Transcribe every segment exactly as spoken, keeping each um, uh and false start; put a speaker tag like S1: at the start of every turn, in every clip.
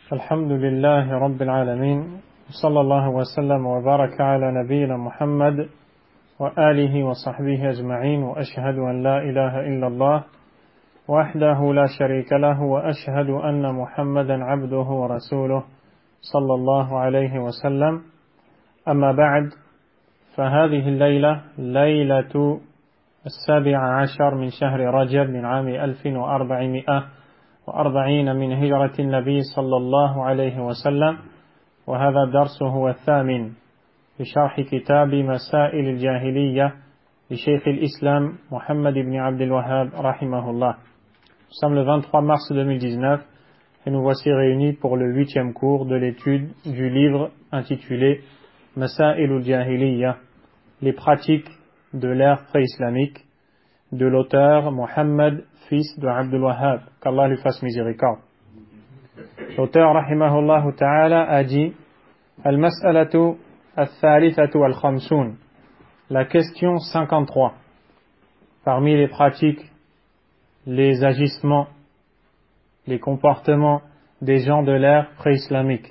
S1: الحمد لله رب العالمين صلى الله وسلم وبارك على نبينا محمد وآله وصحبه أجمعين وأشهد أن لا إله إلا الله وحده لا شريك له وأشهد أن محمدا عبده ورسوله صلى الله عليه وسلم أما بعد فهذه الليلة ليلة السابع عشر من شهر رجب من عام ألف وأربعمائة وأربعين من هجرة النبي صلى الله عليه وسلم وهذا الدرس هو الثامن بشرح كتاب مسائل الجاهلية لشيخ الإسلام محمد بن عبد الوهاب رحمه الله. Nous sommes le vingt-trois mars deux mille dix-neuf et nous voici réunis pour le huitième cours de l'étude du livre intitulé Masa'il al-Jahiliya, les pratiques de l'ère pré-islamique, de l'auteur Mohammed, fils de Abdul Wahhab, qu'Allah lui fasse miséricorde. L'auteur, rahimahullah ta'ala, a dit Al-Mas'alatu al-Thalithatu al-Khamsoun, la question cinquante-trois, parmi les pratiques, les agissements, les comportements des gens de l'ère pré-islamique.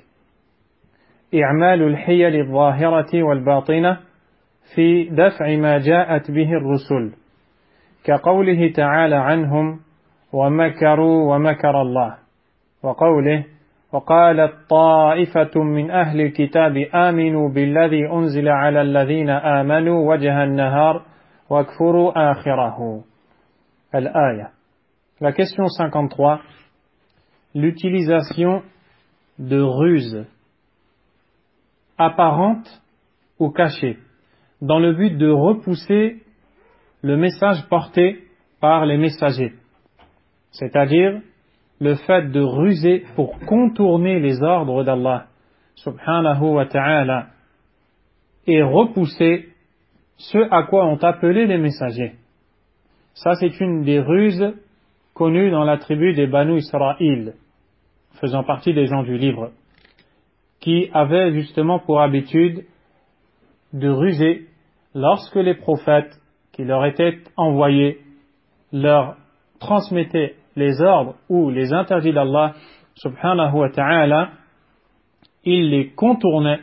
S1: إعمال الحيل الظاهرة والباطنة في دفع ما جاءت به الرسل كقوله تعالى عنهم ومكروا ومكر الله وقوله وقالت طائفة من أهل الكتاب آمنوا بالذي أنزل على الذين آمنوا وجه النهار واكفروا آخره. الآية. La question cinquante-trois, l'utilisation de ruses apparentes ou cachées dans le but de repousser le message porté par les messagers, c'est-à-dire le fait de ruser pour contourner les ordres d'Allah subhanahu wa ta'ala et repousser ce à quoi ont appelé les messagers. Ça, c'est une des ruses connues dans la tribu des Banu Israël, faisant partie des gens du livre, qui avaient justement pour habitude de ruser lorsque les prophètes qui leur étaient envoyés leur transmettaient les ordres ou les interdits d'Allah subhanahu wa ta'ala, ils les contournaient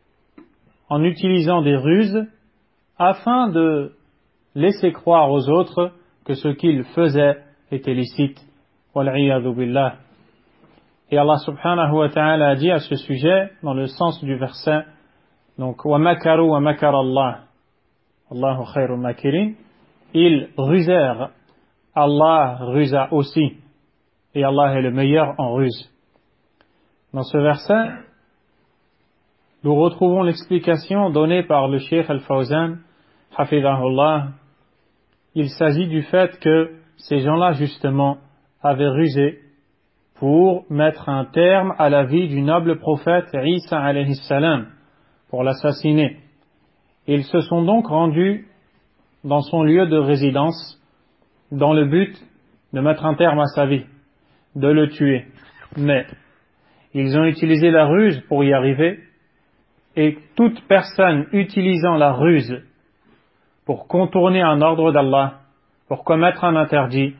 S1: en utilisant des ruses afin de laisser croire aux autres que ce qu'ils faisaient était licite. Wal'iyadhu billah. Et Allah subhanahu wa ta'ala a dit à ce sujet, dans le sens du verset, donc, wa makaru wa makar Allah. Allahu khayrul makirin. Ils rusèrent, Allah rusa aussi, et Allah est le meilleur en ruse. Dans ce verset, nous retrouvons l'explication donnée par le Cheikh Al-Fawzan, hafidhahullah. Il s'agit du fait que ces gens-là, justement, avaient rusé pour mettre un terme à la vie du noble prophète Isa alayhi salam, pour l'assassiner. Ils se sont donc rendus dans son lieu de résidence dans le but de mettre un terme à sa vie, de le tuer. Mais ils ont utilisé la ruse pour y arriver, et toute personne utilisant la ruse pour contourner un ordre d'Allah, pour commettre un interdit,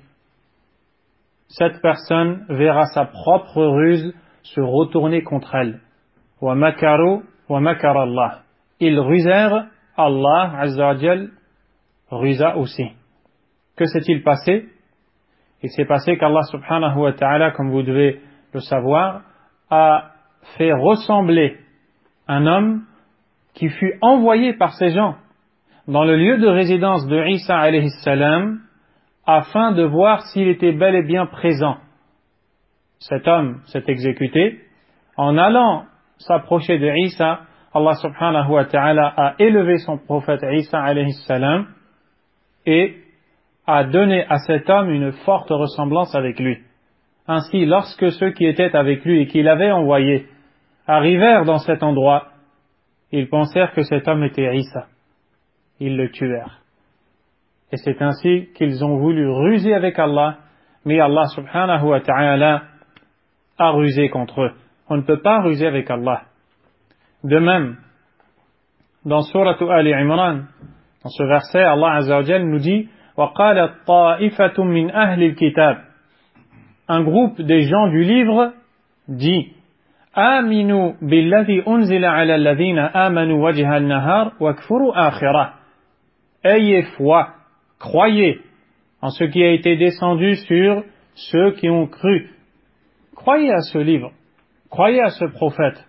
S1: cette personne verra sa propre ruse se retourner contre elle. Wa makaru wa makar Allah. Ils rusèrent, Allah azza wa jal rusa aussi. Que s'est-il passé? Il s'est passé qu'Allah subhanahu wa ta'ala, comme vous devez le savoir, a fait ressembler un homme qui fut envoyé par ces gens dans le lieu de résidence de Isa alayhi salam afin de voir s'il était bel et bien présent. Cet homme s'est exécuté. En allant s'approcher de Isa, Allah subhanahu wa ta'ala a élevé son prophète Isa alayhi salam et a donné à cet homme une forte ressemblance avec lui. Ainsi, lorsque ceux qui étaient avec lui et qui l'avaient envoyé arrivèrent dans cet endroit, ils pensèrent que cet homme était Isa. Ils le tuèrent. Et c'est ainsi qu'ils ont voulu ruser avec Allah, mais Allah subhanahu wa ta'ala a rusé contre eux. On ne peut pas ruser avec Allah. De même, dans Surah Ali Imran, dans ce verset, Allah azza wa jal nous dit وَقَالَتْ طَائِفَةٌ مِّنْ أَهْلِ الْكِتَابِ. Un groupe des gens du livre dit Aminu billadhi unzila ala alladhina amanu wajha al-nahar wakfuru akhirah. Ayez foi, croyez en ce qui a été descendu sur ceux qui ont cru. Croyez à ce livre, croyez à ce prophète.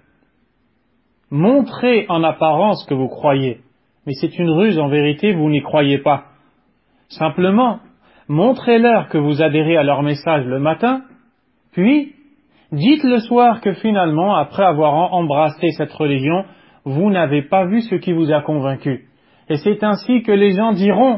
S1: Montrez en apparence que vous croyez, mais c'est une ruse, en vérité, vous n'y croyez pas. Simplement, montrez-leur que vous adhérez à leur message le matin, puis dites le soir que finalement, après avoir embrassé cette religion, vous n'avez pas vu ce qui vous a convaincu. Et c'est ainsi que les gens diront,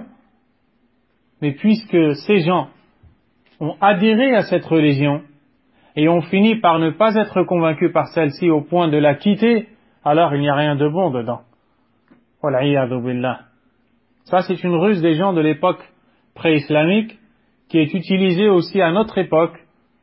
S1: mais puisque ces gens ont adhéré à cette religion et ont fini par ne pas être convaincus par celle-ci au point de la quitter, alors il n'y a rien de bon dedans. Wal'iyadhu billah. Ça, c'est une ruse des gens de l'époque pré-islamique qui est utilisée aussi à notre époque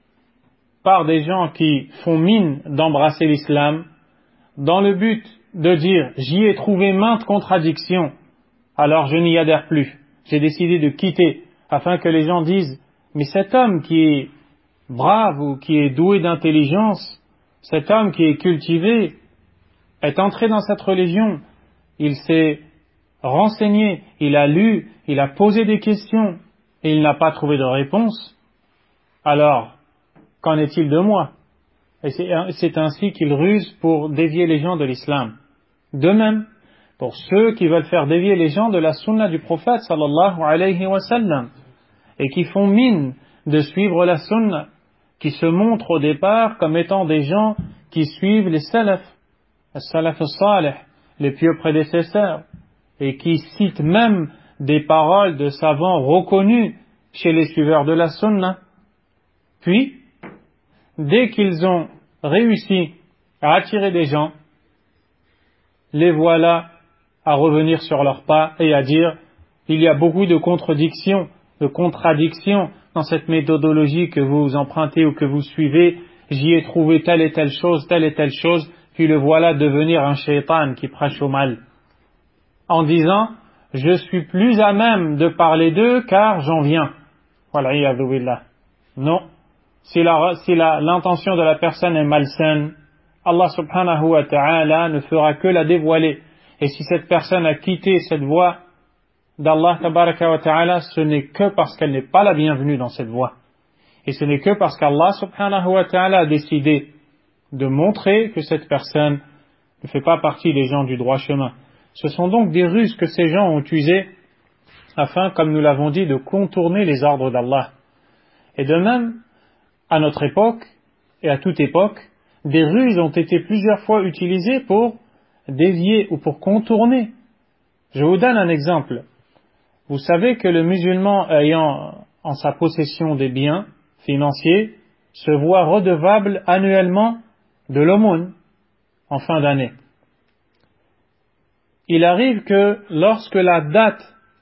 S1: par des gens qui font mine d'embrasser l'islam dans le but de dire « j'y ai trouvé maintes contradictions, alors je n'y adhère plus, j'ai décidé de quitter » afin que les gens disent « mais cet homme qui est brave ou qui est doué d'intelligence, cet homme qui est cultivé, est entré dans cette religion, il s'est renseigné, il a lu, il a posé des questions et il n'a pas trouvé de réponse. Alors, qu'en est-il de moi ?» Et c'est, c'est ainsi qu'ils rusent pour dévier les gens de l'islam. De même, pour ceux qui veulent faire dévier les gens de la sunna du prophète sallallahu alayhi wa sallam et qui font mine de suivre la sunna, qui se montrent au départ comme étant des gens qui suivent les salaf, les salaf salih, les pieux prédécesseurs, et qui citent même des paroles de savants reconnus chez les suiveurs de la sunna. Puis, dès qu'ils ont réussi à attirer des gens, les voilà à revenir sur leurs pas et à dire « il y a beaucoup de contradictions, de contradictions dans cette méthodologie que vous empruntez ou que vous suivez, j'y ai trouvé telle et telle chose, telle et telle chose, puis le voilà devenir un shaitan qui prêche au mal. » En disant « je suis plus à même de parler d'eux car j'en viens. » Wal'iyadhu billah. Non. Si, la, si la, l'intention de la personne est malsaine, Allah subhanahu wa ta'ala ne fera que la dévoiler. Et si cette personne a quitté cette voie d'Allah tabaraka wa ta'ala, ce n'est que parce qu'elle n'est pas la bienvenue dans cette voie. Et ce n'est que parce qu'Allah subhanahu wa ta'ala a décidé de montrer que cette personne ne fait pas partie des gens du droit chemin. Ce sont donc des ruses que ces gens ont utilisées afin, comme nous l'avons dit, de contourner les ordres d'Allah. Et de même, à notre époque, et à toute époque, des ruses ont été plusieurs fois utilisées pour dévier ou pour contourner. Je vous donne un exemple. Vous savez que le musulman ayant en sa possession des biens financiers se voit redevable annuellement de l'aumône en fin d'année. Il arrive que lorsque la date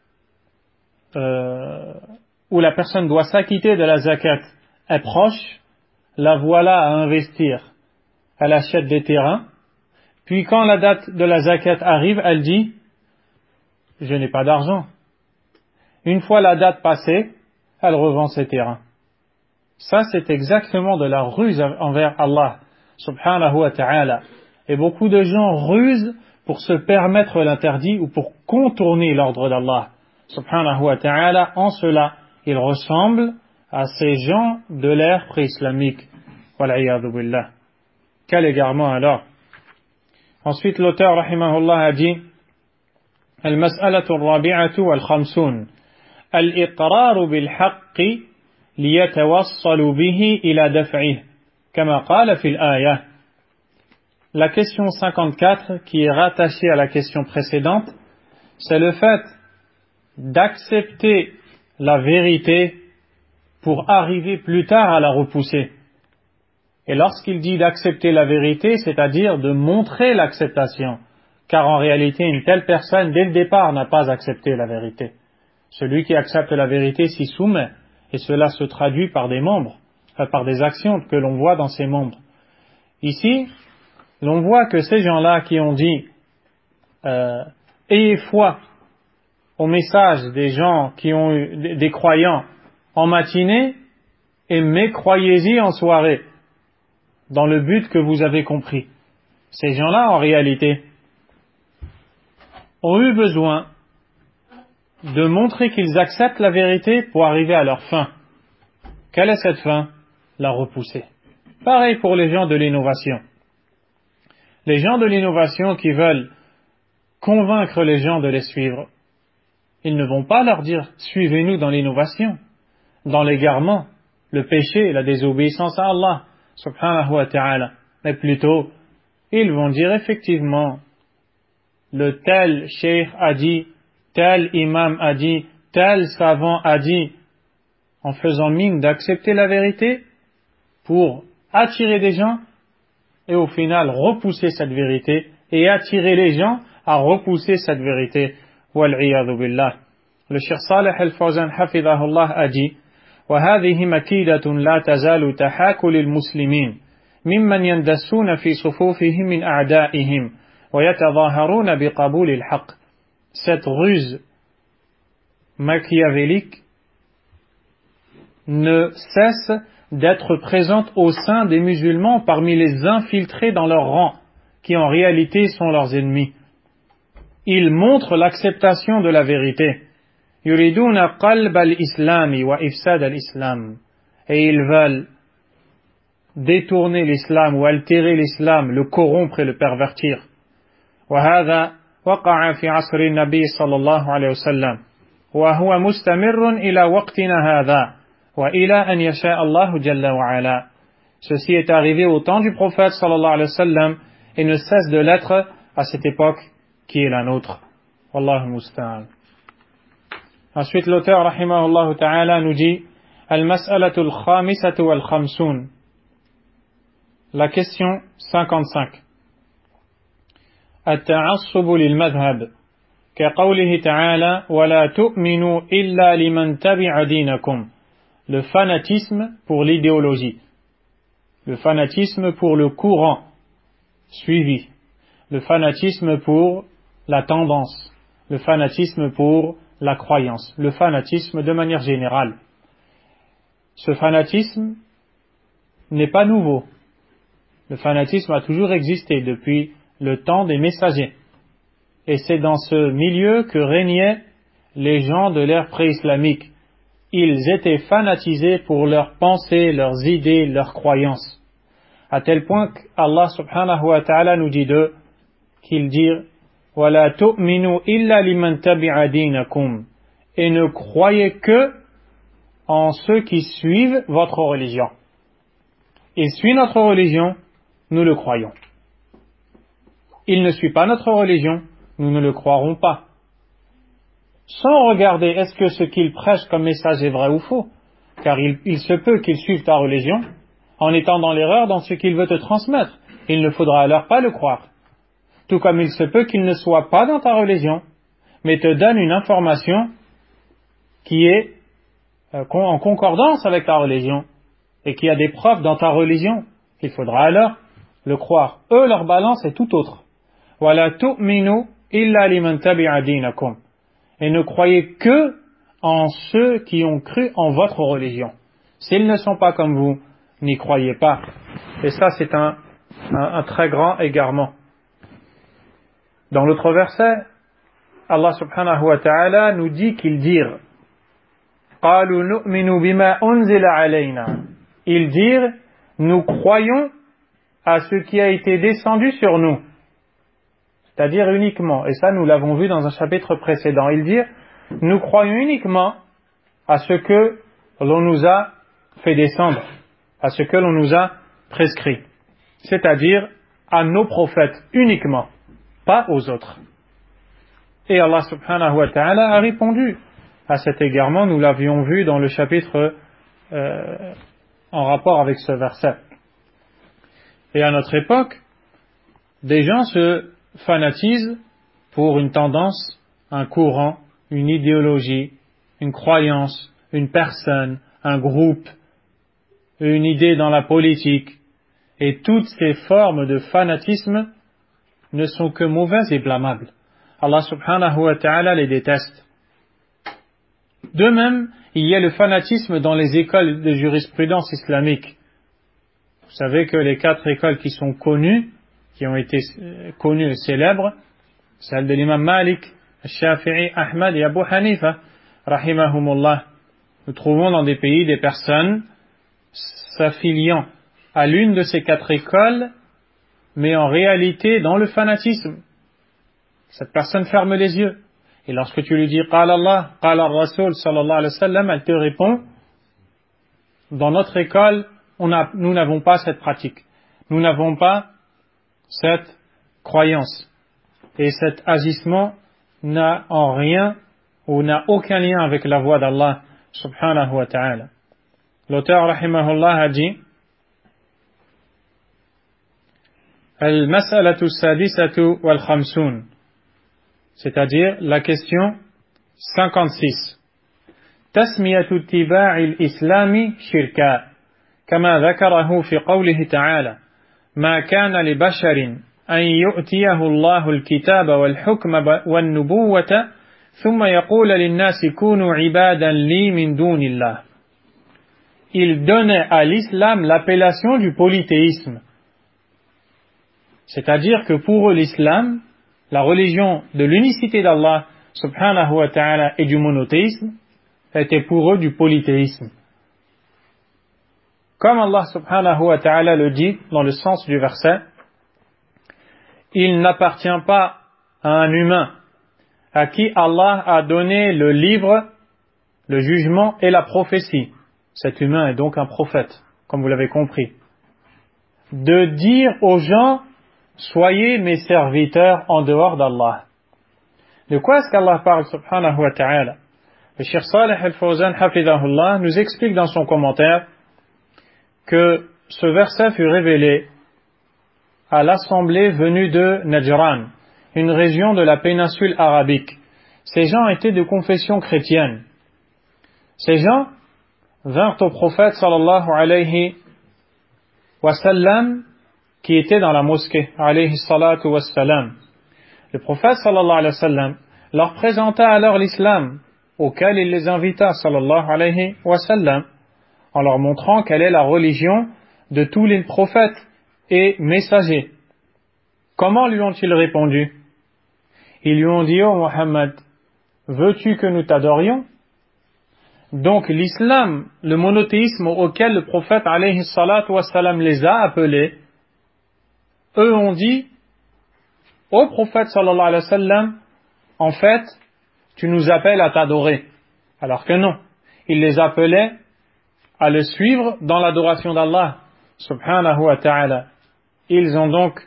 S1: euh, où la personne doit s'acquitter de la zakat est proche, la voilà à investir. Elle achète des terrains, puis quand la date de la zakat arrive, elle dit « je n'ai pas d'argent ». Une fois la date passée, elle revend ses terrains. Ça, c'est exactement de la ruse envers Allah, subhanahu wa ta'ala. Et beaucoup de gens rusent pour se permettre l'interdit ou pour contourner l'ordre d'Allah, subhanahu wa ta'ala. En cela, ils ressemblent à ces gens de l'ère pré-islamique. Wal'iyadhu billah. Quel égarement alors. Ensuite, l'auteur, rahimahullah, a dit Al-mas'alatu al-rabi'atu wal-khamsun Al-iqraru bil-haqqi liyatawassalu bihi ila daf'ih kama qala fil ayah. La question cinquante-quatre, qui est rattachée à la question précédente, c'est le fait d'accepter la vérité pour arriver plus tard à la repousser. Et lorsqu'il dit d'accepter la vérité, c'est-à-dire de montrer l'acceptation, car en réalité, une telle personne, dès le départ, n'a pas accepté la vérité. Celui qui accepte la vérité s'y soumet, et cela se traduit par des membres, enfin, par des actions que l'on voit dans ces membres. Ici, l'on voit que ces gens-là qui ont dit euh, « ayez foi au message des gens qui ont eu des croyants en matinée et mécroyez-y en soirée ». dans le but que vous avez compris. Ces gens-là, en réalité, ont eu besoin de montrer qu'ils acceptent la vérité pour arriver à leur fin. Quelle est cette fin? La repousser. Pareil pour les gens de l'innovation. Les gens de l'innovation qui veulent convaincre les gens de les suivre, ils ne vont pas leur dire « suivez-nous dans l'innovation », dans l'égarement, le péché, la désobéissance à Allah, subhanahu wa ta'ala. Mais plutôt, ils vont dire effectivement, le tel cheikh a dit, tel imam a dit, tel savant a dit, en faisant mine d'accepter la vérité pour attirer des gens et au final repousser cette vérité et attirer les gens à repousser cette vérité. Wal'iyadhu billah. Le Cheikh Salih al-Fawzan hafidhahullah a dit وهذه مكيدة لا تزال تحاك للمسلمين ممن يندسون في صفوفهم من أعدائهم ويتظاهرون بقبول الحق. Cette ruse machiavélique ne cesse d'être présente au sein des musulmans parmi les infiltrés dans leur rang, qui en réalité sont leurs ennemis. Ils montrent l'acceptation de la vérité. yuriduna qalb al-islami wa ifsad al-islam. Et ils veulent détourner l'islam ou altérer l'islam, le corrompre et le pervertir. وهذا وقع في عصر النبي صلى الله عليه وسلم وهو مستمر إلى وقتنا هذا وإلى أن يشاء الله جل وعلا. Ceci est arrivé au temps du prophète sallallahu alayhi wa sallam et ne cesse de l'être à cette époque qui est la nôtre. Wallahu musta'an. Ensuite, l'auteur rahimahullah ta'ala nous dit Al-mas'alatu al-khamisatu wal-khamsun. La question cinquante-cinq. التعصب للمذهب كقوله تعالى ولا تؤمنوا إلا لمن تبع دينكم. Le fanatisme pour l'idéologie, le fanatisme pour le courant suivi, le fanatisme pour la tendance, le fanatisme pour la croyance, le fanatisme de manière générale. Ce fanatisme n'est pas nouveau. Le fanatisme a toujours existé depuis le temps des messagers. Et c'est dans ce milieu que régnaient les gens de l'ère pré-islamique. Ils étaient fanatisés pour leurs pensées, leurs idées, leurs croyances. À tel point qu'Allah subhanahu wa ta'ala nous dit d'eux, qu'ils dirent « وَلَا تُؤْمِنُوا إِلَّا لِمَنْ تَبِعَ دِينَكُمْ » et ne croyez que en ceux qui suivent votre religion. Il suit notre religion, nous le croyons. Il ne suit pas notre religion, nous ne le croirons pas. Sans regarder est-ce que ce qu'il prêche comme message est vrai ou faux, car il, il se peut qu'il suive ta religion en étant dans l'erreur dans ce qu'il veut te transmettre. Il ne faudra alors pas le croire. Tout comme il se peut qu'il ne soit pas dans ta religion, mais te donne une information qui est euh, en concordance avec ta religion et qui a des preuves dans ta religion. Il faudra alors le croire. Eux, leur balance est tout autre. وَلَا تُؤْمِنُوا إِلَّا لِمَنْ تَبِعَ دِينَكُمْ. Et ne croyez que en ceux qui ont cru en votre religion. S'ils ne sont pas comme vous, n'y croyez pas. Et ça, c'est un, un, un très grand égarement. Dans l'autre verset, Allah subhanahu wa ta'ala nous dit qu'ils dirent قَالُوا نُؤْمِنُ بِمَا أُنزِلَ عَلَيْنَا. Ils dirent, nous croyons à ce qui a été descendu sur nous. C'est-à-dire uniquement, et ça nous l'avons vu dans un chapitre précédent, ils dirent, nous croyons uniquement à ce que l'on nous a fait descendre, à ce que l'on nous a prescrit, c'est-à-dire à nos prophètes uniquement, pas aux autres. Et Allah subhanahu wa ta'ala a répondu à cet égarement, nous l'avions vu dans le chapitre euh, en rapport avec ce verset. Et à notre époque, des gens se fanatisent pour une tendance, un courant, une idéologie, une croyance, une personne, un groupe, une idée dans la politique. Et toutes ces formes de fanatisme ne sont que mauvaises et blâmables. Allah subhanahu wa ta'ala les déteste. De même, il y a le fanatisme dans les écoles de jurisprudence islamique. Vous savez que les quatre écoles qui sont connues, qui ont été connues et célèbres, celle de l'imam Malik, Shafi'i, Ahmad et Abu Hanifa, rahimahumullah. Nous trouvons dans des pays des personnes s'affiliant à l'une de ces quatre écoles, mais en réalité dans le fanatisme. Cette personne ferme les yeux. Et lorsque tu lui dis « Qala Allah, Qala Rasul sallallahu alayhi wa sallam », elle te répond « Dans notre école, on a, nous n'avons pas cette pratique. Nous n'avons pas cette croyance. Et cet agissement n'a en rien ou n'a aucun lien avec la voix d'Allah subhanahu wa ta'ala. » L'auteur rahimahullah a dit Al-mas'alatu sadisatu wal khamsun, c'est-à-dire la question cinquante-six. Tasmiyatu ittiba'i al-islami shirka, kama dhakarahu fi qawlihi ta'ala, ma kana li basharin an yu'tiyahu Allahu al-kitaba wal-hukma wan-nubuwwata thumma yaqula lin-nasi kunu 'ibadan li min dunillah. Il donnait à l'islam l'appellation du polythéisme. C'est-à-dire que pour eux, l'islam, la religion de l'unicité d'Allah subhanahu wa ta'ala et du monothéisme, était pour eux du polythéisme. Comme Allah subhanahu wa ta'ala le dit dans le sens du verset, il n'appartient pas à un humain à qui Allah a donné le livre, le jugement et la prophétie. Cet humain est donc un prophète, comme vous l'avez compris. De dire aux gens, soyez mes serviteurs en dehors d'Allah. De quoi est-ce qu'Allah parle, subhanahu wa ta'ala? Le Cheikh Salih al-Fawzan, hafidahullah, nous explique dans son commentaire que ce verset fut révélé à l'assemblée venue de Najran, une région de la péninsule arabique. Ces gens étaient de confession chrétienne. Ces gens vinrent au prophète sallallahu alayhi wa sallam qui était dans la mosquée alayhi salatu wa sallam. Le prophète sallallahu alayhi wa sallam leur présenta alors l'islam auquel il les invita sallallahu alayhi wa sallam en leur montrant quelle est la religion de tous les prophètes et messagers. Comment lui ont-ils répondu? Ils lui ont dit: ô Muhammad, veux-tu que nous t'adorions? Donc l'islam, le monothéisme auquel le prophète alayhi salatu wa sallam les a appelés, eux ont dit au prophète sallallahu alayhi wa sallam, en fait, tu nous appelles à t'adorer. Alors que non, il les appelait à le suivre dans l'adoration d'Allah subhanahu wa ta'ala. Ils ont donc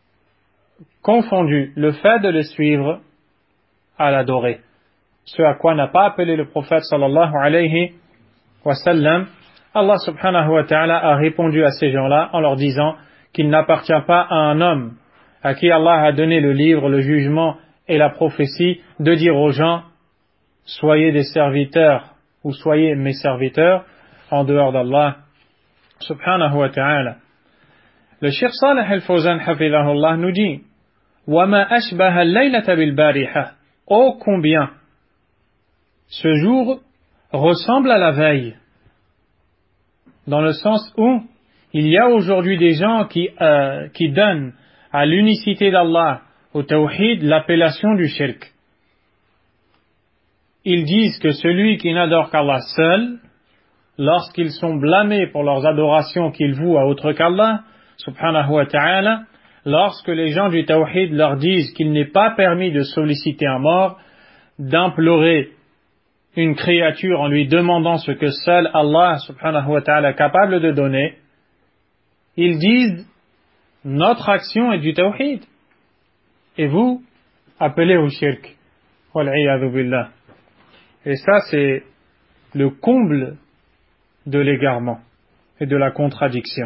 S1: confondu le fait de le suivre à l'adorer. Ce à quoi n'a pas appelé le prophète sallallahu alayhi wa sallam. Allah subhanahu wa ta'ala a répondu à ces gens-là en leur disant qu'il n'appartient pas à un homme à qui Allah a donné le livre, le jugement et la prophétie de dire aux gens soyez des serviteurs ou soyez mes serviteurs en dehors d'Allah subhanahu wa ta'ala. Le Cheikh Salih al-Fawzan hafidahullah nous dit وَمَا أَشْبَهَ اللَّيْلَةَ بِالْبَارِحَةِ ô combien ce jour ressemble à la veille, dans le sens où il y a aujourd'hui des gens qui, euh, qui donnent à l'unicité d'Allah, au tawhid, l'appellation du shirk. Ils disent que celui qui n'adore qu'Allah seul, lorsqu'ils sont blâmés pour leurs adorations qu'ils vouent à autre qu'Allah, subhanahu wa ta'ala, lorsque les gens du tawhid leur disent qu'il n'est pas permis de solliciter un mort, d'implorer une créature en lui demandant ce que seul Allah subhanahu wa ta'ala est capable de donner, ils disent notre action est du tawhid et vous appelez au shirk. Wal'iyadhu billah. Et ça c'est le comble de l'égarement et de la contradiction.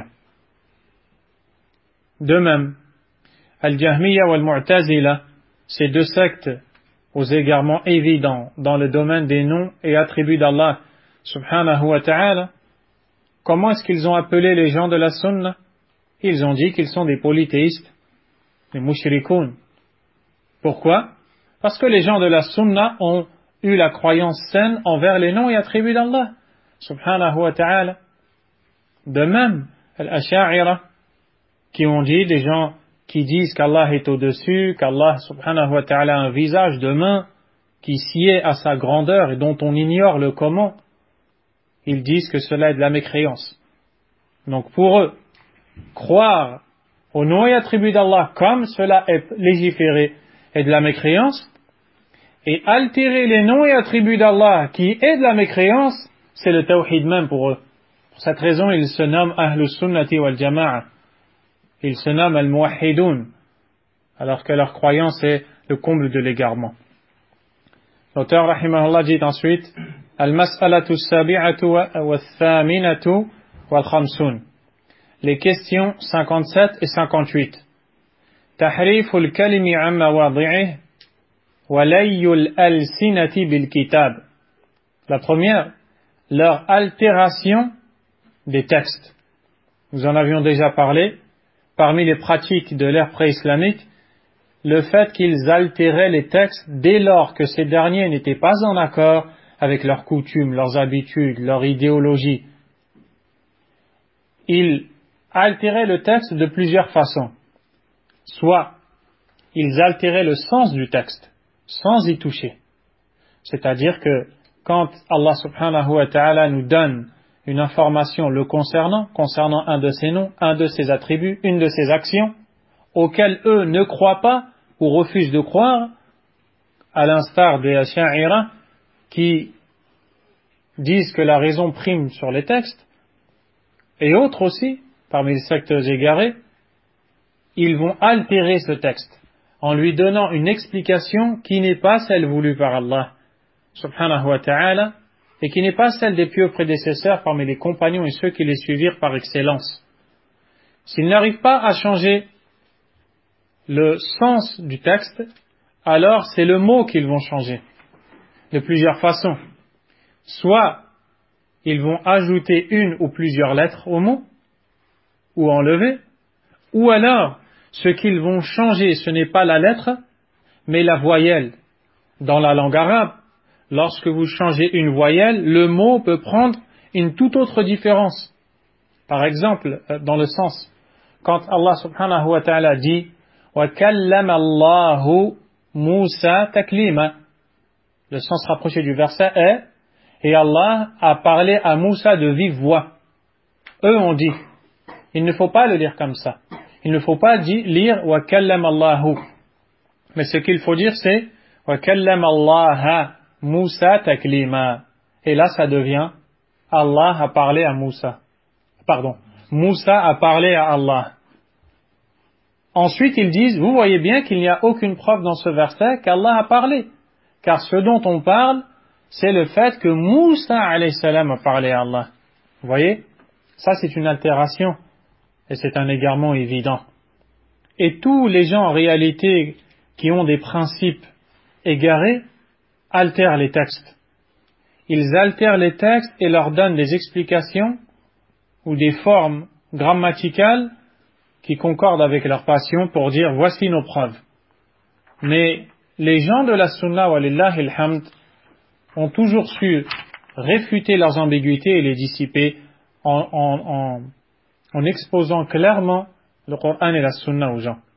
S1: De même, Al-Jahmiya wal-Mu'tazila, ces deux sectes aux égarements évidents dans le domaine des noms et attributs d'Allah subhanahu wa ta'ala, comment est-ce qu'ils ont appelé les gens de la sunna? Ils ont dit qu'ils sont des polythéistes, des mushrikoun. Pourquoi? Parce que les gens de la sunna ont eu la croyance saine envers les noms et attributs d'Allah subhanahu wa ta'ala. De même, Al-Asha'ira, qui ont dit, des gens qui disent qu'Allah est au-dessus, qu'Allah subhanahu wa ta'ala a un visage de main qui sied à sa grandeur et dont on ignore le comment, ils disent que cela est de la mécréance. Donc pour eux, croire aux noms et attributs d'Allah comme cela est légiféré est de la mécréance, et altérer les noms et attributs d'Allah qui est de la mécréance, c'est le tawhid même pour eux. Pour cette raison, ils se nomment Ahlus Sunnati wal Jama'a. Ils se nomment Al-Muwahhidun, alors que leur croyance est le comble de l'égarement. L'auteur, rahimahullah, dit ensuite Al-Mas'alatu as-sabi'atu wa ath-thaminatu wal-khamsun. Les questions cinquante-sept et cinquante-huit. Tahriful kalimi an mawadhi'ih wa layyul alsinati bil kitab. La première, leur altération des textes. Nous en avions déjà parlé. Parmi les pratiques de l'ère pré-islamique, le fait qu'ils altéraient les textes dès lors que ces derniers n'étaient pas en accord avec leurs coutumes, leurs habitudes, leur idéologie. Ils altéraient le texte de plusieurs façons. Soit ils altéraient le sens du texte sans y toucher. C'est-à-dire que quand Allah subhanahu wa ta'ala nous donne une information le concernant, concernant un de ses noms, un de ses attributs, une de ses actions, auxquelles eux ne croient pas ou refusent de croire, à l'instar des Asha'ira qui disent que la raison prime sur les textes, et autres aussi, parmi les sectes égarés, ils vont altérer ce texte en lui donnant une explication qui n'est pas celle voulue par Allah subhanahu wa ta'ala, et qui n'est pas celle des pieux prédécesseurs parmi les compagnons et ceux qui les suivirent par excellence. S'ils n'arrivent pas à changer le sens du texte, alors c'est le mot qu'ils vont changer, de plusieurs façons. Soit ils vont ajouter une ou plusieurs lettres au mot, ou enlever, ou alors ce qu'ils vont changer, ce n'est pas la lettre, mais la voyelle. Dans la langue arabe, lorsque vous changez une voyelle, le mot peut prendre une toute autre différence. Par exemple, dans le sens, quand Allah subhanahu wa ta'ala dit « Wa kallama Allahu Musa taklima », le sens rapproché du verset est « Et Allah a parlé à Moussa de vive voix ». Eux ont dit, il ne faut pas le lire comme ça. Il ne faut pas dire, lire « Wa kallama Allahu ». Mais ce qu'il faut dire c'est « Wa kallama Allaha Moussa taklima ». Et là ça devient « Allah a parlé à Moussa ». Pardon, Moussa a parlé à Allah. Ensuite ils disent, vous voyez bien qu'il n'y a aucune preuve dans ce verset qu'Allah a parlé. Car ce dont on parle, c'est le fait que Moussa alayhi salam a parlé à Allah. Vous voyez? Ça c'est une altération. Et c'est un égarement évident. Et tous les gens en réalité qui ont des principes égarés altèrent les textes. Ils altèrent les textes et leur donnent des explications ou des formes grammaticales qui concordent avec leur passion pour dire voici nos preuves. Mais les gens de la sunna wa lillahi alhamd ont toujours su réfuter leurs ambiguïtés et les dissiper en, en, en, en exposant clairement le Coran et la sunna aux gens.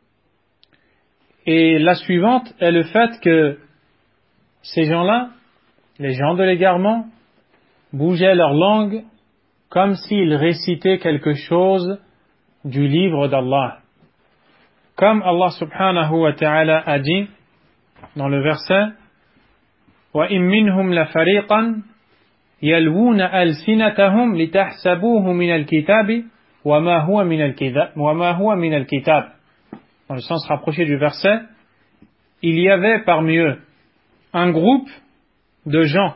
S1: Et la suivante est le fait que ces gens-là, les gens de l'égarement, bougeaient leur langue comme s'ils récitaient quelque chose du livre d'Allah. Comme Allah subhanahu wa ta'ala a dit dans le verset وَإِن مِّنْهُمْ لَفَرِيقًا يَلْوُونَ أَلْسِنَتَهُمْ لِتَحْسَبُوهُ مِنَ الْكِتَابِ وَمَا هُوَ مِنَ الْكِتَابِ وَمَا هُوَ مِنَ الْكِتَابِ. Dans le sens rapproché du verset, il y avait parmi eux un groupe de gens.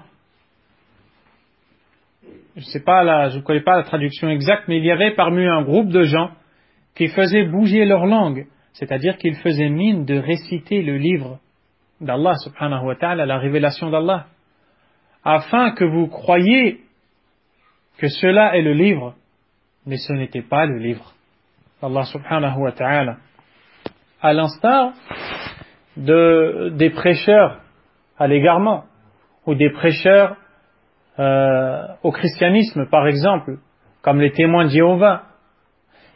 S1: Je sais pas la, je ne connais pas la traduction exacte, mais il y avait parmi eux un groupe de gens qui faisaient bouger leur langue, c'est-à-dire qu'ils faisaient mine de réciter le livre d'Allah subhanahu wa ta'ala, la révélation d'Allah, afin que vous croyiez que cela est le livre, mais ce n'était pas le livre d'Allah subhanahu wa ta'ala. À l'instar de, des prêcheurs à l'égarement, ou des prêcheurs euh, au christianisme par exemple, comme les témoins de Jéhovah,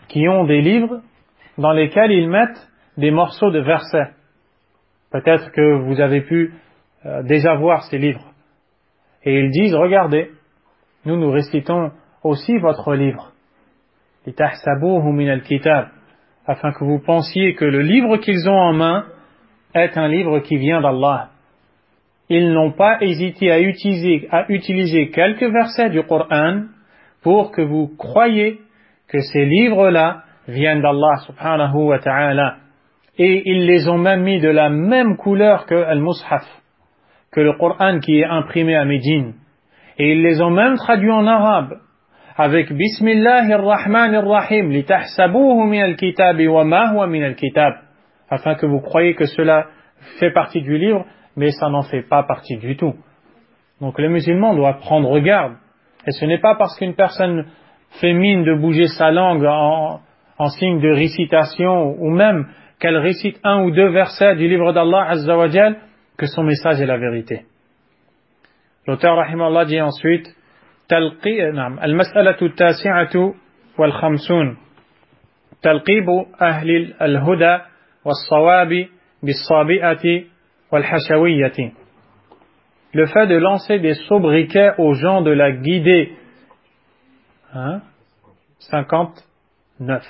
S1: qui ont des livres dans lesquels ils mettent des morceaux de versets. Peut-être que vous avez pu euh, déjà voir ces livres. Et ils disent, regardez, nous nous récitons aussi votre livre. لِتَحْسَبُوهُ مِنَ الْكِتَابِ, afin que vous pensiez que le livre qu'ils ont en main est un livre qui vient d'Allah. Ils n'ont pas hésité à utiliser, à utiliser quelques versets du Coran pour que vous croyiez que ces livres-là viennent d'Allah subhanahu wa ta'ala. Et ils les ont même mis de la même couleur que Al-Mushaf, que le Coran qui est imprimé à Médine. Et ils les ont même traduits en arabe, avec Bismillahir-Rahmanir-Rahim, litahsabuhu min al-kitab wa ma huwa min al-kitab, afin que vous croyiez que cela fait partie du livre, mais ça n'en fait pas partie du tout. Donc le musulman doit prendre garde. Et ce n'est pas parce qu'une personne fait mine de bouger sa langue en, en signe de récitation, ou même qu'elle récite un ou deux versets du livre d'Allah Azza wa Jal, que son message est la vérité. L'auteur rahimahullah dit ensuite, Al-mas'alatu tasi'atu wal khamsun, talqibu ahli al-huda was-sawabi bis-sabi'ati wal-hashawiyyati. Le fait de lancer des sobriquets aux gens de la guidée. Hein? cinquante-neuf.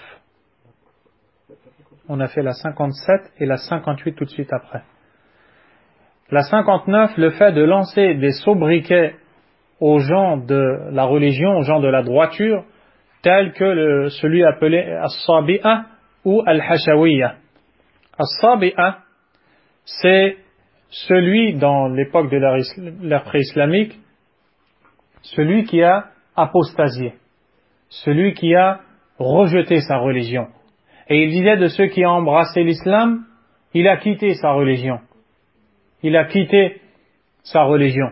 S1: On a fait la cinquante-sept et la cinquante-huit tout de suite après. La cinquante-neuf, le fait de lancer des sobriquets aux gens de la religion, aux gens de la droiture, tels que le, celui appelé As-Sabi'a ou Al-Hashawiyya. As-Sabi'a, c'est celui dans l'époque de l'ère pré-islamique, celui qui a apostasié, celui qui a rejeté sa religion. Et il disait de ceux qui ont embrassé l'islam, il a quitté sa religion. Il a quitté sa religion.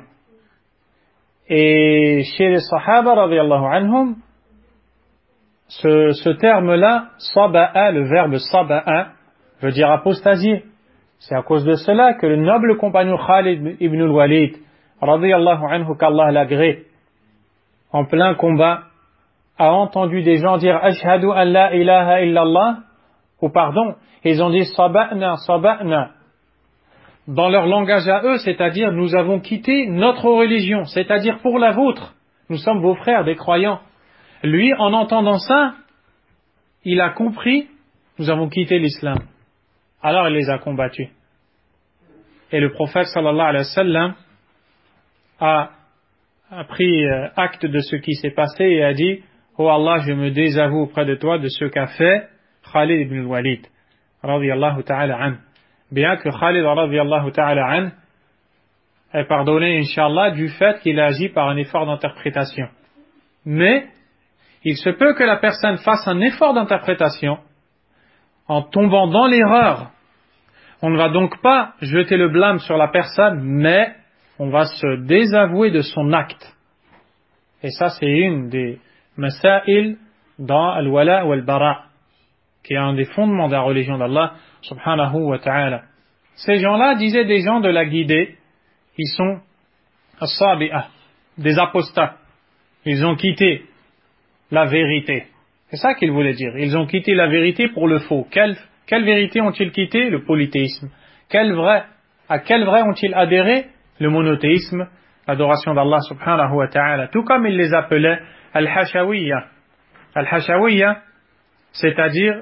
S1: Et chez les Sahaba, radiyallahu anhum, ce, ce terme-là, saba'a, le verbe saba'a, veut dire apostasier. C'est à cause de cela que le noble compagnon Khalid ibn al-Walid, radiyallahu anhu, qu'Allah l'agrée, en plein combat, a entendu des gens dire ashhadu an la ilaha illallah, ou pardon, ils ont dit saba'na, saba'na, dans leur langage à eux, c'est-à-dire nous avons quitté notre religion, c'est-à-dire pour la vôtre, nous sommes vos frères des croyants. Lui, en entendant ça, il a compris, nous avons quitté l'islam. Alors il les a combattus. Et le prophète sallallahu alayhi wa sallam a, a pris acte de ce qui s'est passé et a dit, oh Allah, je me désavoue auprès de toi de ce qu'a fait Khalid ibn al-Walid, radiyallahu ta'ala an. Bien que Khalid radiyallahu ta'ala an est pardonné, inshallah, du fait qu'il a agi par un effort d'interprétation. Mais, il se peut que la personne fasse un effort d'interprétation en tombant dans l'erreur. On ne va donc pas jeter le blâme sur la personne, mais on va se désavouer de son acte. Et ça, c'est une des masail dans al-wala ou al-bara, qui est un des fondements de la religion d'Allah, subhanahu wa ta'ala. Ces gens-là disaient des gens de la guidée, ils sont as-sabi'ah, des apostats. Ils ont quitté la vérité. C'est ça qu'ils voulaient dire. Ils ont quitté la vérité pour le faux. Quelle, quelle vérité ont-ils quitté? Le polythéisme. Quel vrai, à quel vrai ont-ils adhéré? Le monothéisme, l'adoration d'Allah subhanahu wa ta'ala. Tout comme ils les appelaient al-hashawiyya. Al-hashawiyya, c'est-à-dire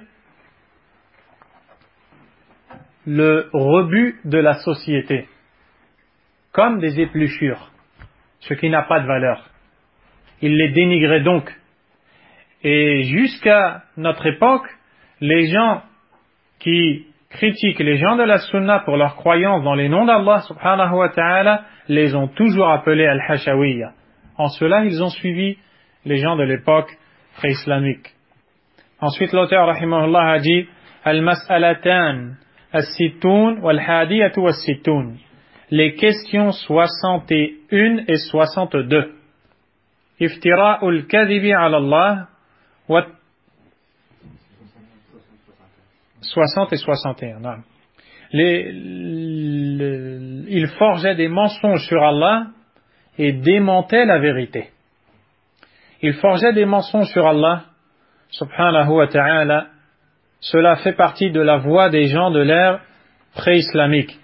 S1: le rebut de la société. Comme des épluchures. Ce qui n'a pas de valeur. Ils les dénigraient donc. Et jusqu'à notre époque, les gens qui critiquent les gens de la sunna pour leur croyance dans les noms d'Allah subhanahu wa ta'ala, les ont toujours appelés al-hashawiyya. En cela, ils ont suivi les gens de l'époque pré-islamique. Ensuite, l'auteur rahimahullah a dit al-mas'alatan as-sittun wal-hadiyatu was-sittun. Les questions soixante et un et soixante-deux. Iftira'ul kadhibi ala Allah wa soixante et soixante et un. Non. Les, les, ils forgeaient des mensonges sur Allah et démentaient la vérité. Ils forgeaient des mensonges sur Allah, subhanahu wa ta'ala, cela fait partie de la voie des gens de l'ère pré-islamique.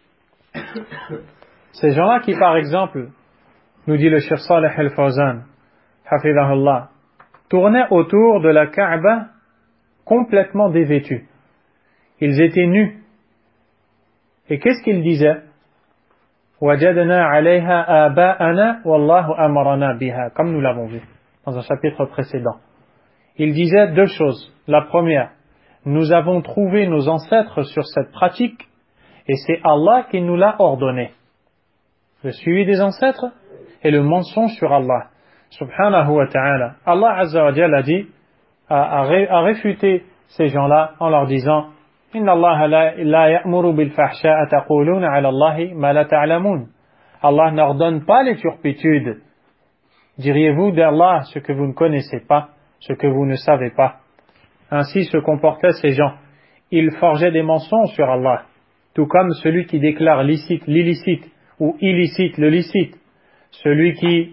S1: Ces gens-là qui, par exemple, nous dit le Cheikh Saleh al-Fawzan, hafidhahullah, tournaient autour de la Kaaba complètement dévêtus. Ils étaient nus. Et qu'est-ce qu'ils disaient? وَجَدْنَا عَلَيْهَا آبَاءَنَا وَاللَّهُ أَمَرَنَا بِهَا, comme nous l'avons vu dans un chapitre précédent. Ils disaient deux choses. La première, nous avons trouvé nos ancêtres sur cette pratique et c'est Allah qui nous l'a ordonné. Le suivi des ancêtres et le mensonge sur Allah, subhanahu wa ta'ala. Allah azza wa jalla a dit, a, a, a réfuté ces gens-là en leur disant, Inna Allah la ya'muru bil fahsha'a taquluna 'ala Allahi ma la ta'lamun. Allah n'ordonne pas les turpitudes. Diriez-vous d'Allah ce que vous ne connaissez pas, ce que vous ne savez pas. Ainsi se comportaient ces gens. Ils forgeaient des mensonges sur Allah, tout comme celui qui déclare licite l'illicite ou illicite le licite. Celui qui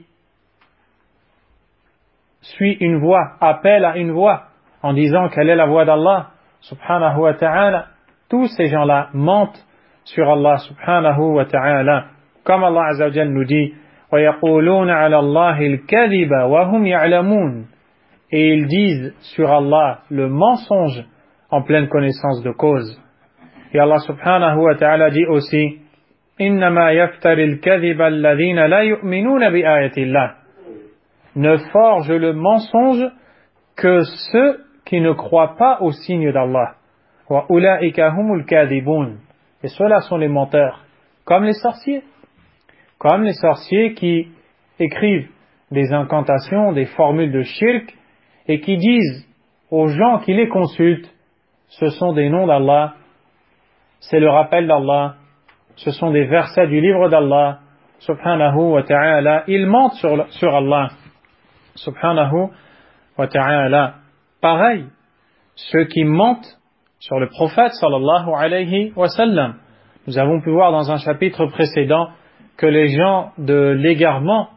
S1: suit une voie, appelle à une voie en disant quelle est la voie d'Allah, subhanahu wa ta'ala. Tous ces gens-là mentent sur Allah, subhanahu wa ta'ala. Comme Allah azza wa jalla nous dit, وَيَقُولُونَ عَلَى اللَّهِ الْكَذِبَ وَهُمْ يَعْلَمُونَ. Et ils disent sur Allah le mensonge en pleine connaissance de cause. Et Allah subhanahu wa ta'ala dit aussi, إِنَّمَا يَفْتَرِ الْكَذِبَ الَّذِينَ لَا يُؤْمِنُونَ بِآيَةِ اللَّهِ. Ne forge le mensonge que ceux qui ne croient pas aux signes d'Allah. وَأُولَٰئِكَ هُمُ الْكَاذِبُونَ. Et ceux-là sont les menteurs, comme les sorciers. Comme les sorciers qui écrivent des incantations, des formules de shirk, et qui disent aux gens qui les consultent, ce sont des noms d'Allah, c'est le rappel d'Allah, ce sont des versets du livre d'Allah, subhanahu wa ta'ala. Ils mentent sur, sur Allah, subhanahu wa ta'ala. Pareil, ceux qui mentent sur le prophète sallallahu alayhi wa sallam. Nous avons pu voir dans un chapitre précédent que les gens de l'égarement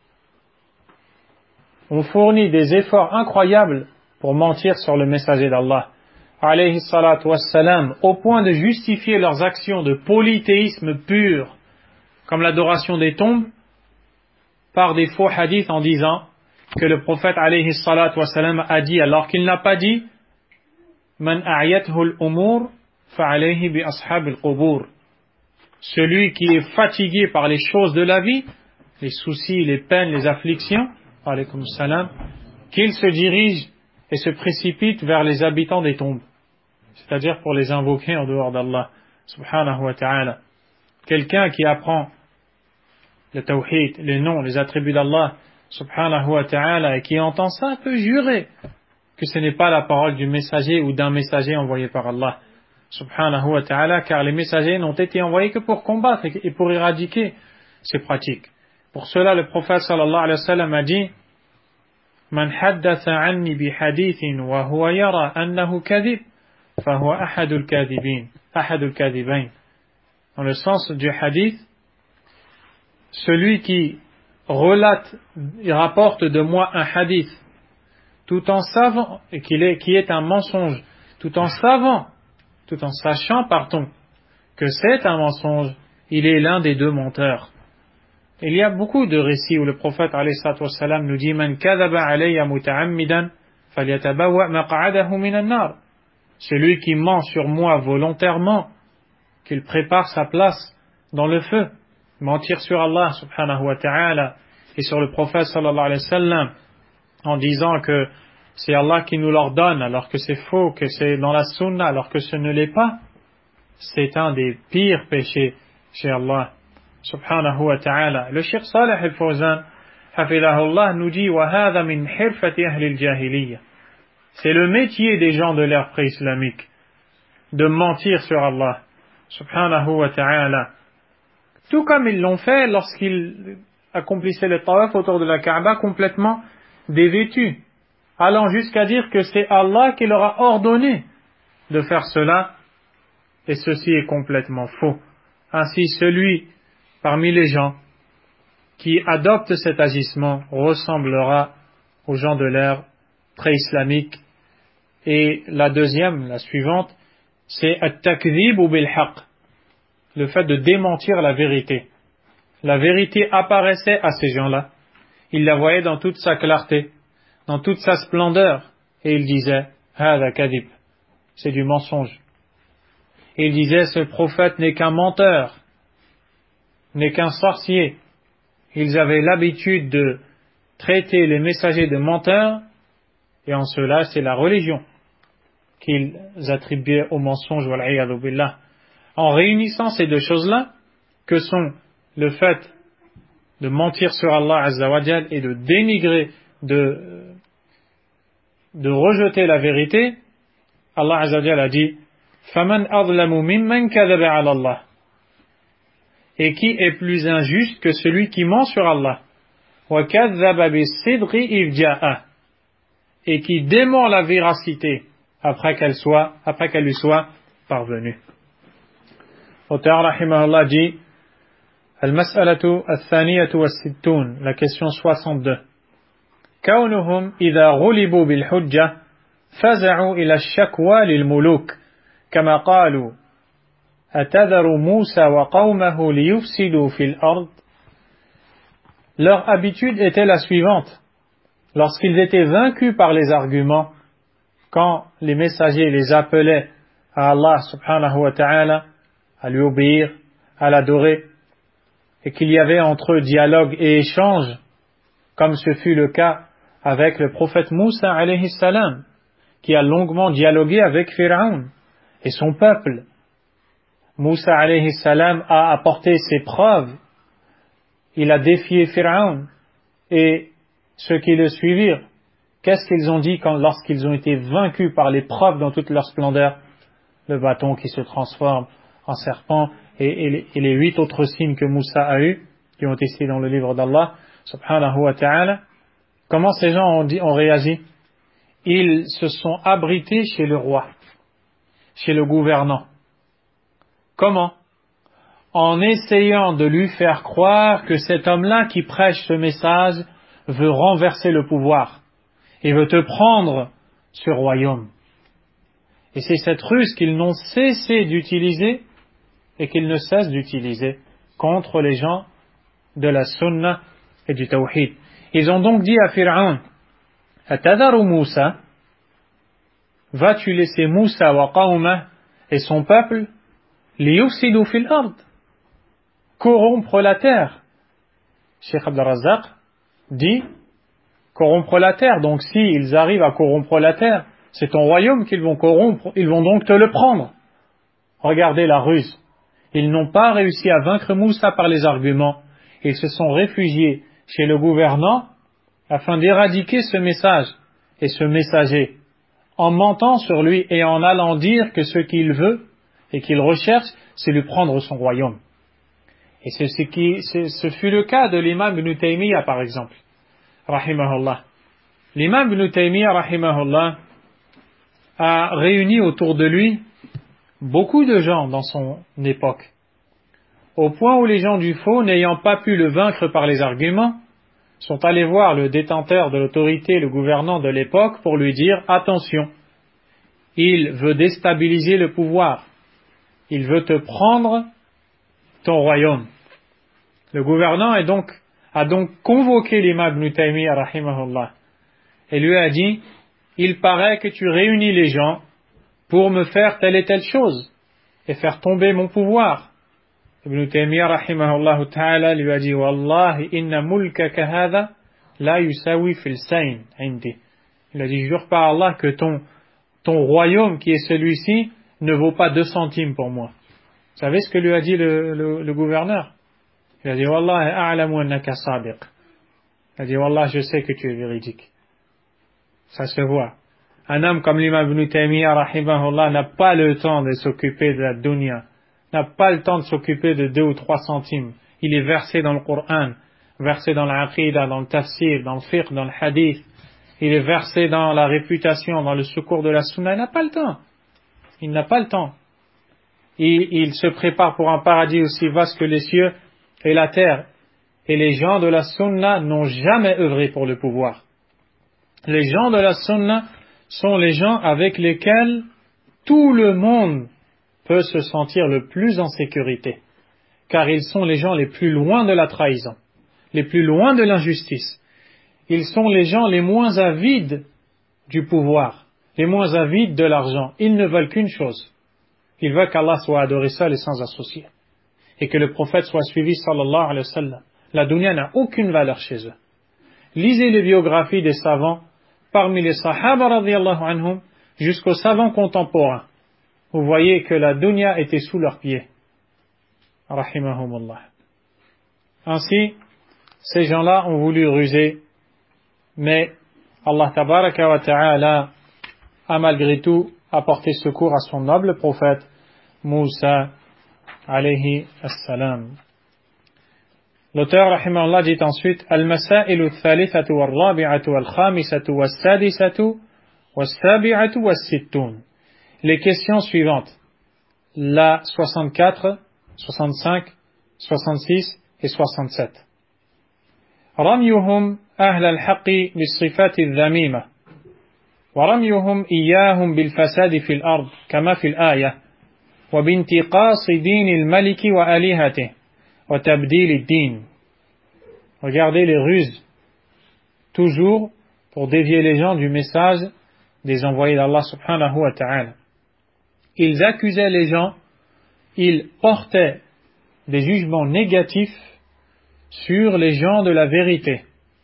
S1: ont fourni des efforts incroyables pour mentir sur le messager d'Allah, alayhi salatu wassalam, au point de justifier leurs actions de polythéisme pur, comme l'adoration des tombes, par des faux hadiths en disant que le prophète alayhi salatu wassalam a dit, alors qu'il n'a pas dit Man a'yathu al-umur fa'alayhi bi ashab al-qubur. Celui qui est fatigué par les choses de la vie, les soucis, les peines, les afflictions, alaykum salam, qu'il se dirige et se précipite vers les habitants des tombes, c'est-à-dire pour les invoquer en dehors d'Allah, subhanahu wa ta'ala. Quelqu'un qui apprend le tawhid, les noms, les attributs d'Allah, subhanahu wa ta'ala, et qui entend ça peut jurer que ce n'est pas la parole du messager ou d'un messager envoyé par Allah, subhanahu wa ta'ala, car les messagers n'ont été envoyés que pour combattre et pour éradiquer ces pratiques. Pour cela, le prophète sallallahu alayhi wa sallam a dit Man haddatha anni bi hadithin wa huwa yara annahu kadhib fa huwa ahadul kadhibin ahadul kadhibain. Dans le sens du hadith, celui qui relate et rapporte de moi un hadith tout en savant et qu'il est qui est un mensonge, tout en savant, tout en sachant, pardon, que c'est un mensonge, il est l'un des deux menteurs. Il y a beaucoup de récits où le prophète alayhi salatu wassalam nous dit Man kadhaba alayya muta'ammidan falyatabawwa maq'adahu minan nar. Celui qui ment sur moi volontairement, qu'il prépare sa place dans le feu. Mentir sur Allah subhanahu wa ta'ala et sur le prophète sallallahu alayhi wa sallam en disant que c'est Allah qui nous l'ordonne alors que c'est faux, que c'est dans la sunna alors que ce ne l'est pas, c'est un des pires péchés chez Allah subhanahu wa ta'ala. Le Cheikh Saleh al-Fawzan hafidhahullah nous dit wa hadha min hirfati ahli al-jahiliyya. C'est le métier des gens de l'ère pré-islamique de mentir sur Allah subhanahu wa ta'ala, tout comme ils l'ont fait lorsqu'ils accomplissaient le tawaf autour de la Kaaba complètement dévêtus, allant jusqu'à dire que c'est Allah qui leur a ordonné de faire cela, et ceci est complètement faux. Ainsi, celui parmi les gens qui adopte cet agissement ressemblera aux gens de l'ère pré-islamique Et la deuxième, la suivante, c'est at-takdhib bil-haqq, le fait de démentir la vérité. La vérité apparaissait à ces gens-là. Ils la voyaient dans toute sa clarté, dans toute sa splendeur, et ils disaient hada kadhib, c'est du mensonge. Et ils disaient ce prophète n'est qu'un menteur, n'est qu'un sorcier. Ils avaient l'habitude de traiter les messagers de menteurs, et en cela c'est la religion qu'ils attribuaient au mensonge, wal'iyadhu billah. En réunissant ces deux choses-là, que sont le fait de mentir sur Allah Azza wa Jal et de dénigrer, de, de rejeter la vérité, Allah Azza wa Jal a dit فَمَنْ أَظْلَمُ مِمَّنْ كَذَبَ عَلَى اللَّهِ. Et qui est plus injuste que celui qui ment sur Allah, وَكَذَّبَ بِالصِّدْقِ إِذْ جَاءَهُ, et qui dément la véracité après qu'elle soit, après qu'elle lui soit parvenue. Auteur rahimahullah dit Al-mas'alatu al-thaniyatu wa-sittun, la question soixante-deux. كونهم إذا غلبوا بالحجة فزعوا إلى الشكوى للملوك كما قالوا أتذر موسى وقومه ليفسدوا في الأرض. Leur habitude était la suivante. Lorsqu'ils étaient vaincus par les arguments, quand les messagers les appelaient à Allah subhanahu wa ta'ala, à lui obéir, à l'adorer, et qu'il y avait entre eux dialogue et échange, comme ce fut le cas avec le prophète Moussa alayhi salam, qui a longuement dialogué avec Pharaon et son peuple. Moussa alayhi salam a apporté ses preuves, il a défié Pharaon et ceux qui le suivirent. Qu'est-ce qu'ils ont dit quand, lorsqu'ils ont été vaincus par les preuves dans toute leur splendeur? Le bâton qui se transforme en serpent et, et, les, et les huit autres signes que Moussa a eus, qui ont été cités dans le livre d'Allah subhanahu wa ta'ala. Comment ces gens ont, dit, ont réagi? Ils se sont abrités chez le roi, chez le gouvernant. Comment? En essayant de lui faire croire que cet homme-là qui prêche ce message veut renverser le pouvoir et veut te prendre ce royaume. Et c'est cette ruse qu'ils n'ont cessé d'utiliser et qu'ils ne cessent d'utiliser contre les gens de la sunna et du tawhid. Ils ont donc dit à Pharaon, Atadaru Moussa, vas-tu laisser Moussa wa qawmah et son peuple liyufsidu fil ard, corrompre la terre? Cheikh Abd al-Razzaq dit corrompre la terre. Donc si ils arrivent à corrompre la terre, c'est ton royaume qu'ils vont corrompre, ils vont donc te le prendre. Regardez la ruse. Ils n'ont pas réussi à vaincre Moussa par les arguments. Ils se sont réfugiés chez le gouvernant afin d'éradiquer ce message et ce messager, en mentant sur lui et en allant dire que ce qu'il veut et qu'il recherche, c'est lui prendre son royaume. Et c'est ce qui, c'est, ce fut le cas de l'imam Ibn Taymiyyah par exemple, rahimahullah. L'imam Ibn Taymiyyah, rahimahullah, a réuni autour de lui beaucoup de gens dans son époque, au point où les gens du faux, n'ayant pas pu le vaincre par les arguments, sont allés voir le détenteur de l'autorité, le gouvernant de l'époque, pour lui dire « Attention, il veut déstabiliser le pouvoir, il veut te prendre ton royaume. » Le gouvernant est donc, a donc convoqué l'imam Ibn Taymiyyah, rahimahullah, et lui a dit « Il paraît que tu réunis les gens pour me faire telle et telle chose et faire tomber mon pouvoir. » Ibn Taymiyyah rahimahullah ta'ala lui a dit Wallahi inna mulkaka hadha la yusawi fil sayn indi. Il a dit jure par Allah que ton, ton royaume qui est celui-ci ne vaut pas deux centimes pour moi. Vous savez ce que lui a dit le, le, le gouverneur? Il a dit Wallahi a'lamu annaka sadiq. Il a dit Wallah je sais que tu es véridique. Ça se voit. Un homme comme l'imam Ibn Taymiyyah rahimahullah n'a pas le temps de s'occuper de la dunya, n'a pas le temps de s'occuper de deux ou trois centimes. Il est versé dans le Coran, versé dans l'aqidah, dans le tafsir, dans le fiqh, dans le hadith. Il est versé dans la réputation, dans le secours de la sunna. Il n'a pas le temps. Il n'a pas le temps. Il, il se prépare pour un paradis aussi vaste que les cieux et la terre. Et les gens de la sunna n'ont jamais œuvré pour le pouvoir. Les gens de la sunna sont les gens avec lesquels tout le monde peut se sentir le plus en sécurité, car ils sont les gens les plus loin de la trahison, les plus loin de l'injustice. Ils sont les gens les moins avides du pouvoir, les moins avides de l'argent. Ils ne veulent qu'une chose. Ils veulent qu'Allah soit adoré seul et sans associé, et que le prophète soit suivi sallallahu alayhi wa sallam. La dunya n'a aucune valeur chez eux. Lisez les biographies des savants, parmi les sahaba radiyallahu anhum, jusqu'aux savants contemporains. Vous voyez que la dunya était sous leurs pieds. Rahimahumullah. Ainsi, ces gens-là ont voulu ruser, mais Allah tabaraka wa ta'ala a malgré tout apporté secours à son noble prophète Moussa alayhi assalam. L'auteur rahimahullah dit ensuite Al-masailu al-thalithatu wal-rabi'atu wal-khamisatu wal-sadisatu wal-sabi'atu wal-sittun. Les questions suivantes, la soixante-quatre, soixante-cinq, soixante-six et soixante-sept. رميهم أهل الحق بالصفات الذميمة ورميهم إياهم بالفساد في الأرض كما في الآية وبانتقاص دين الملك وآلهته وتبديل الدين. Regardez les ruses, toujours pour dévier les gens du message des envoyés d'Allah subhanahu wa ta'ala. Ils accusaient les gens, ils portaient des jugements négatifs sur les gens de la vérité.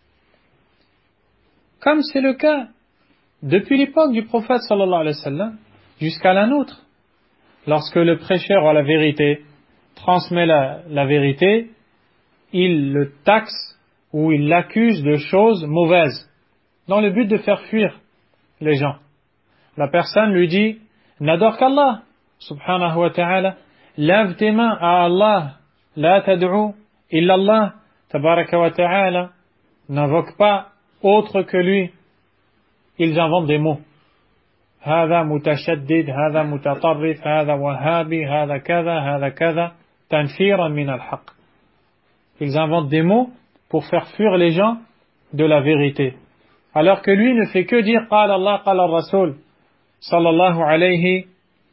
S1: Comme c'est le cas depuis l'époque du prophète sallallahu alayhi wa sallam jusqu'à la nôtre. Lorsque le prêcheur à la vérité transmet la, la vérité, il le taxe ou il l'accuse de choses mauvaises dans le but de faire fuir les gens. La personne lui dit « N'adore qu'Allah, subhanahu wa ta'ala, lève tes mains à Allah, la tad'u illallah, tabaraka wa ta'ala, n'invoque pas autre que lui. » Ils inventent des mots. هذا متشدد هذا متطرف هذا وهابي هذا كذا هذا كذا تنفيرا من الحق. Ils inventent des mots pour faire fuir les gens de la vérité. Alors que lui ne fait que dire قال الله قال الرسول صلى الله عليه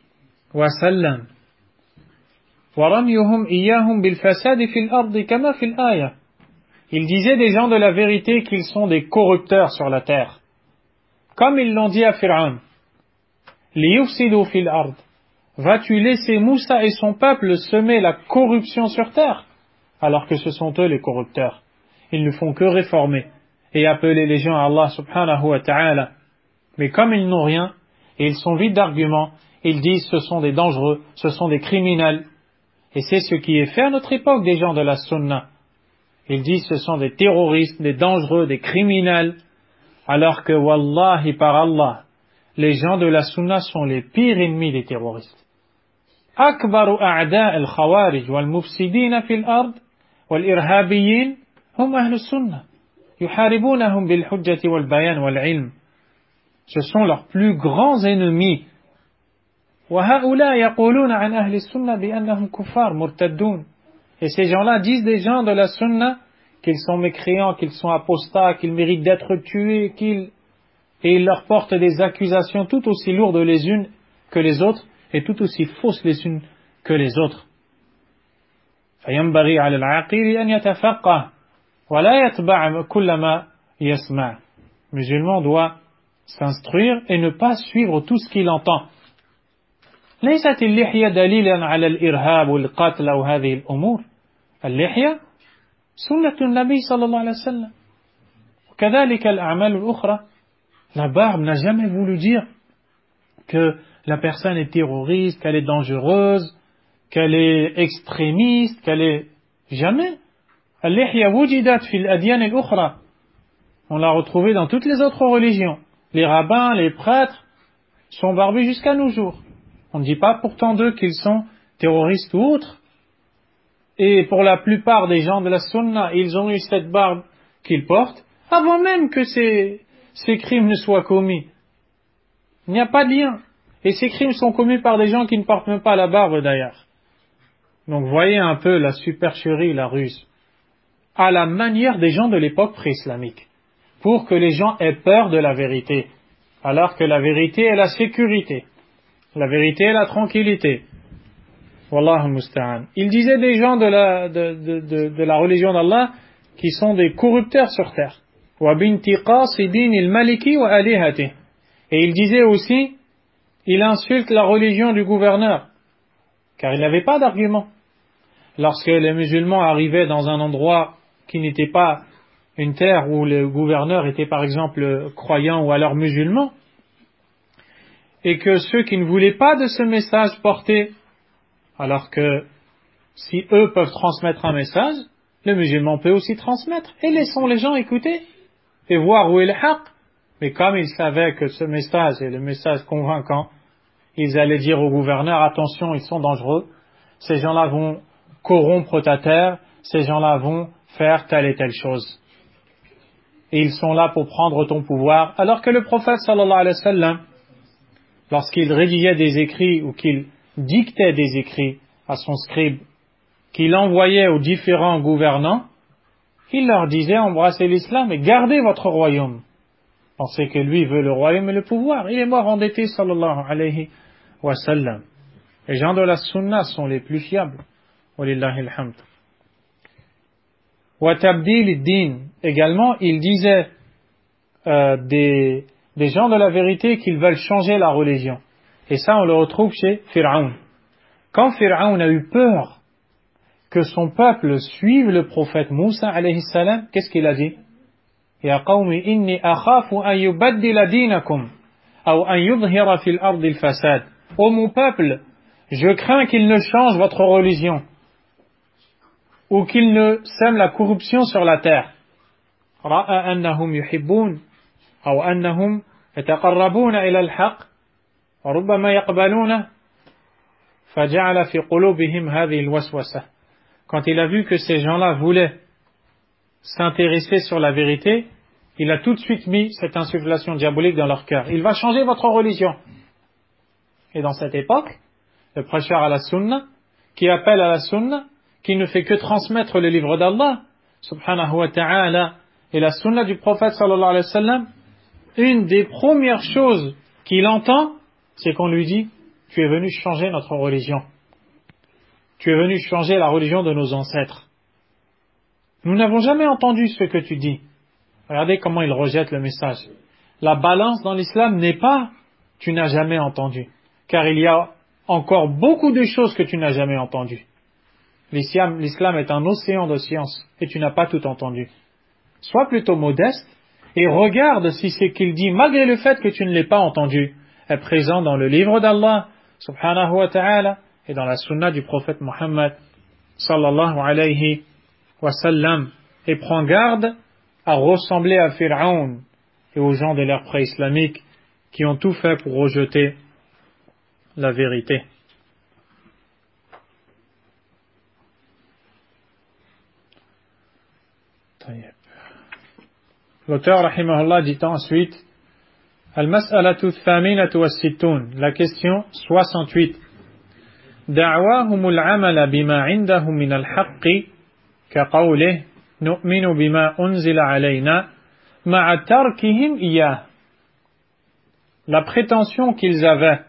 S1: وسلم ورميهم إياهم بالفساد في الأرض كما في الآية. Il disait des gens de la vérité qu'ils sont des corrupteurs sur la terre. Comme ils l'ont dit à Pharaon. لِيُفْسِدُوا فِي الْأَرْضِ. Vas-tu laisser Moussa et son peuple semer la corruption sur terre, alors que ce sont eux les corrupteurs. Ils ne font que réformer et appeler les gens à Allah subhanahu wa ta'ala. Mais comme ils n'ont rien, et ils sont vides d'arguments, ils disent ce sont des dangereux, ce sont des criminels. Et c'est ce qui est fait à notre époque des gens de la sunna. Ils disent ce sont des terroristes, des dangereux, des criminels, alors que wallahi par Allah, les gens de la sunna sont les pires ennemis des terroristes. أكبر أعداء الخوارج والمفسدين في الأرض والإرهابيين هم أهل السنة يحاربونهم بالحجة والبيان والعلم. Ce sont leurs plus grands ennemis. وهؤلاء يقولون عن أهل السنة بأنهم كفار مرتدون. Et ces gens-là disent des gens de la sunna qu'ils sont mécréants, qu'ils sont apostats, qu'ils méritent d'être tués, qu'ils... et ils leur portent des accusations tout aussi lourdes les unes que les autres et tout aussi fausses les unes que les autres. فينبغي على العاقل أن يتفقه ولا يتبع كل ما يسمع. Musulman doit s'instruire et ne pas suivre tout ce qu'il entend. ليست اللحية دليلا على الإرهاب والقتل أو هذه الأمور. اللحية سنة النبي صلى الله عليه وسلم وكذلك الأعمال الأخرى. La barbe n'a jamais voulu dire que la personne est terroriste, qu'elle est dangereuse, qu'elle est extrémiste, qu'elle est... Jamais. Al-lihya wujidat fil adyan al-ukhra. On l'a retrouvé dans toutes les autres religions. Les rabbins, les prêtres sont barbus jusqu'à nos jours. On ne dit pas pourtant d'eux qu'ils sont terroristes ou autres. Et pour la plupart des gens de la sunna, ils ont eu cette barbe qu'ils portent avant même que ces, ces crimes ne soient commis. Il n'y a pas de lien. Et ces crimes sont commis par des gens qui ne portent même pas la barbe d'ailleurs. Donc voyez un peu la supercherie, la ruse. À la manière des gens de l'époque pré-islamique. Pour que les gens aient peur de la vérité. alors que la vérité est la sécurité, la vérité est la tranquillité. Wallahu musta'an. Il disait des gens de la, de, de, de, de la religion d'Allah qui sont des corrupteurs sur terre. Wa binti qasidin al-maliki wa alihati. Et il disait aussi, il insulte la religion du gouverneur, car il n'avait pas d'argument. Lorsque les musulmans arrivaient dans un endroit qui n'était pas une terre où le gouverneur était par exemple croyant ou alors musulman, et que ceux qui ne voulaient pas de ce message porté, alors que si eux peuvent transmettre un message, le musulman peut aussi transmettre, et laissons les gens écouter et voir où est le haqq. Mais comme ils savaient que ce message est le message convaincant, ils allaient dire au gouverneur, attention, ils sont dangereux, ces gens-là vont corrompre ta terre, ces gens-là vont faire telle et telle chose. Et ils sont là pour prendre ton pouvoir, alors que le prophète sallallahu alayhi wa sallam, lorsqu'il rédigeait des écrits ou qu'il dictait des écrits à son scribe, qu'il envoyait aux différents gouvernants, il leur disait embrassez l'islam et gardez votre royaume. Pensez que lui veut le royaume et le pouvoir. Il est mort endetté sallallahu alayhi wa sallam. Les gens de la sunna sont les plus fiables. Walillahi alhamd. Wa tabdil din. Également, il disait euh, des, des gens de la vérité qu'ils veulent changer la religion. Et ça, on le retrouve chez Pharaon. Quand Pharaon a eu peur que son peuple suive le prophète Moussa alayhi salam, qu'est-ce qu'il a dit? Ya qawmi inni akhafu an yubaddila dinakum ou an yudhhira fil ardi al-fasad. Ô mon peuple, je crains qu'il ne change votre religion ou qu'il ne sème la corruption sur la terre. Ra'a annahum yuhibbun ou annahum yataqarrabuna ila al-haqq wa rubbama yaqbaluna faja'ala fi qulubihim hadhihi al-waswasa. Quand il a vu que ces gens-là voulaient s'intéresser sur la vérité, il a tout de suite mis cette insufflation diabolique dans leur cœur. Il va changer votre religion. Et dans cette époque, le prêcheur à la sunna, qui appelle à la sunna, qui ne fait que transmettre le livre d'Allah, subhanahu wa ta'ala, et la sunna du prophète sallallahu alayhi wa sallam, une des premières choses qu'il entend, c'est qu'on lui dit, tu es venu changer notre religion. Tu es venu changer la religion de nos ancêtres. Nous n'avons jamais entendu ce que tu dis. Regardez comment il rejette le message. La balance dans l'islam n'est pas tu n'as jamais entendu, car il y a encore beaucoup de choses que tu n'as jamais entendues. L'islam, l'islam est un océan de science et tu n'as pas tout entendu. Sois plutôt modeste et regarde si ce qu'il dit, malgré le fait que tu ne l'aies pas entendu, est présent dans le livre d'Allah, subhanahu wa ta'ala, et dans la sunna du prophète Muhammad, sallallahu alayhi wa sallam, et prends garde à ressembler à Pharaon et aux gens de l'ère pré-islamique qui ont tout fait pour rejeter la vérité. L'auteur, rahimahullah, dit ensuite Al-mas'alatu al-thaminatu was-sittun, la question soixante-huit. دعواهم العمل بما عندهم من الحق كقوله نؤمن بما أنزل علينا مع تركهم إياه. La prétention qu'ils avaient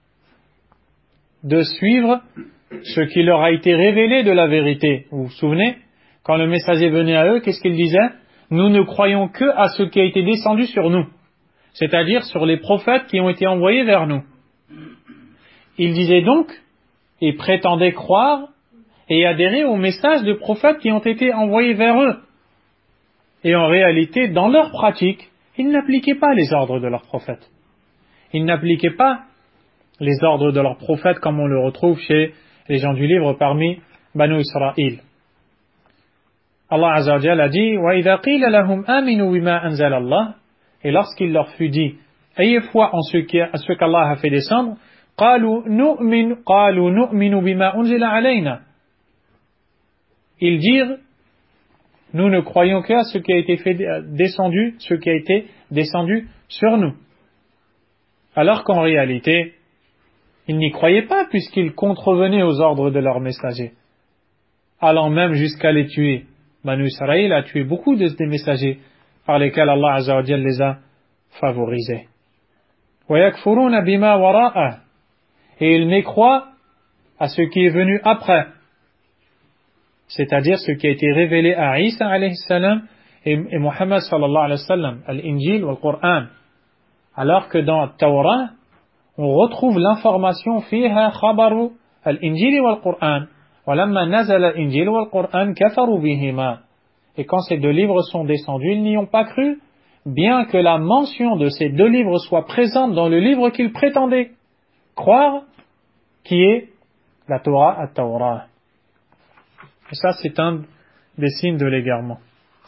S1: de suivre ce qui leur a été révélé de la vérité. Vous vous souvenez, quand le messager venait à eux, qu'est-ce qu'ils disaient? Nous ne croyons que à ce qui a été descendu sur nous, c'est-à-dire sur les prophètes qui ont été envoyés vers nous. Ils disaient donc et prétendaient croire et adhérer aux messages de prophètes qui ont été envoyés vers eux. Et en réalité, dans leur pratique, ils n'appliquaient pas les ordres de leurs prophètes. Ils n'appliquaient pas les ordres de leurs prophètes comme on le retrouve chez les gens du livre parmi Banu Israël. Allah Azza wa Jalla a dit وَإِذَا قِيلَ لَهُمْ آمِنُوا بِمَا أَنزَلَ اللَّهُ. Et lorsqu'il leur fut dit ayez foi en ce qu'Allah a fait descendre, قالوا نؤمن قالوا نؤمن بما أنزل علينا. Ils dirent nous ne croyons qu'à ce qui a été fait descendu, ce qui a été descendu sur nous. Alors qu'en réalité, ils n'y croyaient pas puisqu'ils contrevenaient aux ordres de leurs messagers, allant même jusqu'à les tuer. Banu Israël a tué beaucoup de des messagers par lesquels Allah Azza wa Jalla les a favorisés. وَيَكْفُرُونَ بِمَا وَرَاءَهُ, et ils mécroient à ce qui est venu après, c'est-à-dire ce qui a été révélé à Isa alayhi salam et, et Muhammad sallallahu alayhi wa sallam, al-Injil ou al-Qur'an, alors que dans Torah, on retrouve l'information fiha khabaru al-Injil ou al-Qur'an, walamma nazala al-Injil ou al-Qur'an kafaru bihima. Et quand ces deux livres sont descendus, ils n'y ont pas cru, bien que la mention de ces deux livres soit présente dans le livre qu'ils prétendaient croire, qui est la Torah at-Torah. Et ça, c'est un des signes de l'égarement.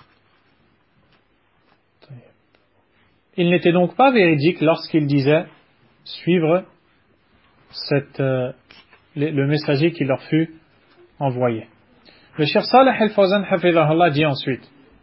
S1: Il n'était donc pas véridique lorsqu'il disait suivre cette, euh, le, le messager qui leur fut envoyé. Le Cheikh Salih al-Fawzan hafidhahullah dit ensuite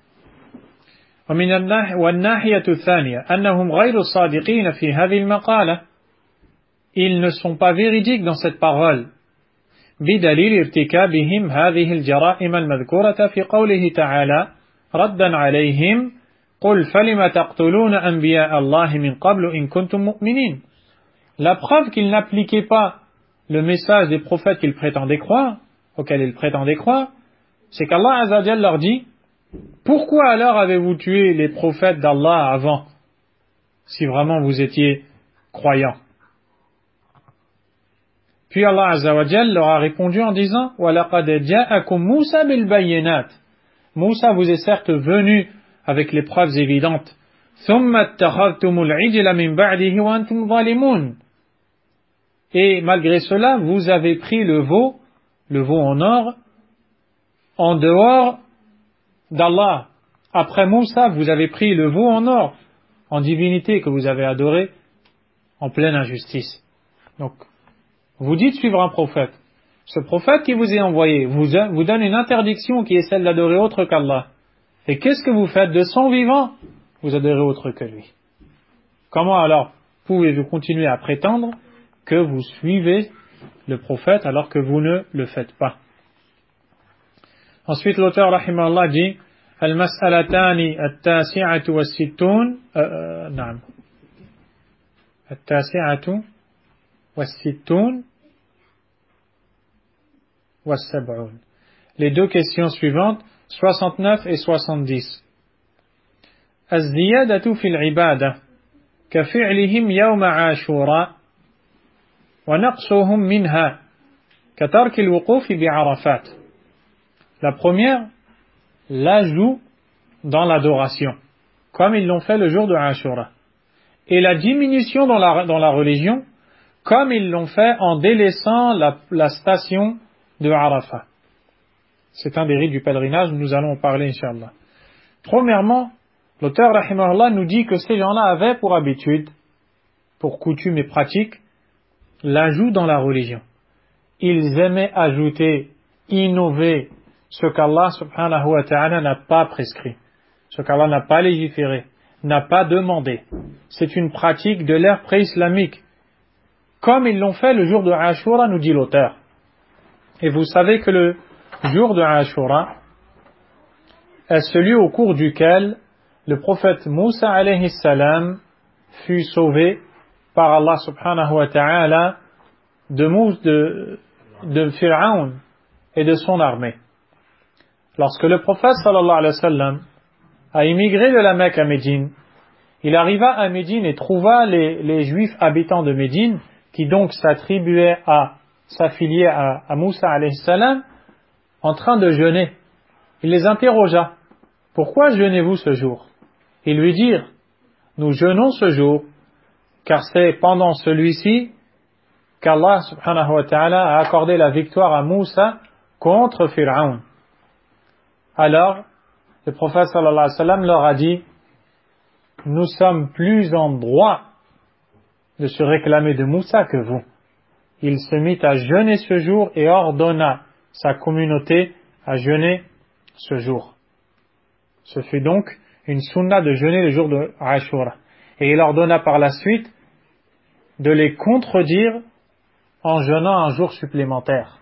S1: وَالنَّاحِيَةُ الثَّانِيَةُ أَنَّهُمْ غَيْرُ صَادِقِينَ فِي هَذِهِ الْمَقَالَةِ, ils ne sont pas véridiques dans cette parole, بِدَلِيلِ ارْتِكَابِهِمْ هَذِهِ الْجَرَائِمَ الْمَذْكُورَةَ فِي قَوْلِهِ تَعَالَى رَدًّا عَلَيْهِمْ قُلْ فَلِمَ تَقْتُلُونَ أَنْبِيَاءَ اللَّهِ مِنْ قَبْلُ إِنْ كُنْتُمْ مُؤْمِنِينَ. La preuve qu'ils n'appliquaient pas le message des prophètes qu'ils prétendaient croire, auxquels ils prétendaient croire, c'est qu'Allah Azza wa Jalla leur dit: pourquoi alors avez-vous tué les prophètes d'Allah avant, si vraiment vous étiez croyants? Puis Allah Azza wa Jalla leur a répondu en disant: وَلَقَدْ جَاءَكُمْ مُوسَى بِالْبَيِّنَاتِ. Moussa vous est certes venu avec les preuves évidentes. ثُمَّ اتَّخَذْتُمُ الْعِجْلَ مِنْ بَعْدِهِ وَأَنْتُمْ ظَالِمُونَ. Et malgré cela, vous avez pris le veau, le veau en or, en dehors d'Allah. Après Moussa, vous avez pris le veau en or, en divinité que vous avez adoré, en pleine injustice. Donc, vous dites suivre un prophète. Ce prophète qui vous est envoyé vous, vous donne une interdiction qui est celle d'adorer autre qu'Allah. Et qu'est-ce que vous faites de son vivant? Vous adorez autre que lui. Comment alors pouvez-vous continuer à prétendre que vous suivez le prophète alors que vous ne le faites pas? Ensuite, l'auteur rahimahullah dit: Al-mas'alatani at-tasi'atu was-sittun, naam, at-tasi'atu was-sittun was-sab'un. Les deux questions suivantes, soixante-neuf et soixante-dix. Az-ziyadatu fil ibada ka fi'lihim yawma ashura wa naqsuhum minha ka tarki al-wuquf bi Arafat. La première, l'ajout dans l'adoration, comme ils l'ont fait le jour de Ashura. Et la diminution dans la, dans la religion, comme ils l'ont fait en délaissant la, la station de Arafat. C'est un des rites du pèlerinage, nous allons en parler, Inch'Allah. Premièrement, l'auteur rahimahullah nous dit que ces gens-là avaient pour habitude, pour coutume et pratique, l'ajout dans la religion. Ils aimaient ajouter, innover, ce qu'Allah subhanahu wa ta'ala n'a pas prescrit, ce qu'Allah n'a pas légiféré, n'a pas demandé. C'est une pratique de l'ère pré-islamique, comme ils l'ont fait le jour de Ashura, nous dit l'auteur. Et vous savez que le jour de Ashura est celui au cours duquel le prophète Moussa alayhi salam fut sauvé par Allah subhanahu wa ta'ala de, de, de Pharaon et de son armée. Lorsque le prophète sallallahu alayhi wa sallam a immigré de la Mecque à Médine, il arriva à Médine et trouva les, les juifs habitants de Médine, qui donc s'attribuaient à s'affilier à, à Moussa alayhi salam, en train de jeûner. Il les interrogea: pourquoi jeûnez-vous ce jour? Ils lui dirent: nous jeûnons ce jour, car c'est pendant celui-ci qu'Allah subhanahu wa ta'ala a accordé la victoire à Moussa contre Pharaon. Alors, le prophète sallallahu alayhi wa sallam leur a dit: nous sommes plus en droit de se réclamer de Moussa que vous. Il se mit à jeûner ce jour et ordonna sa communauté à jeûner ce jour. Ce fut donc une sunna de jeûner le jour de Ashura. Et il ordonna par la suite de les contredire en jeûnant un jour supplémentaire.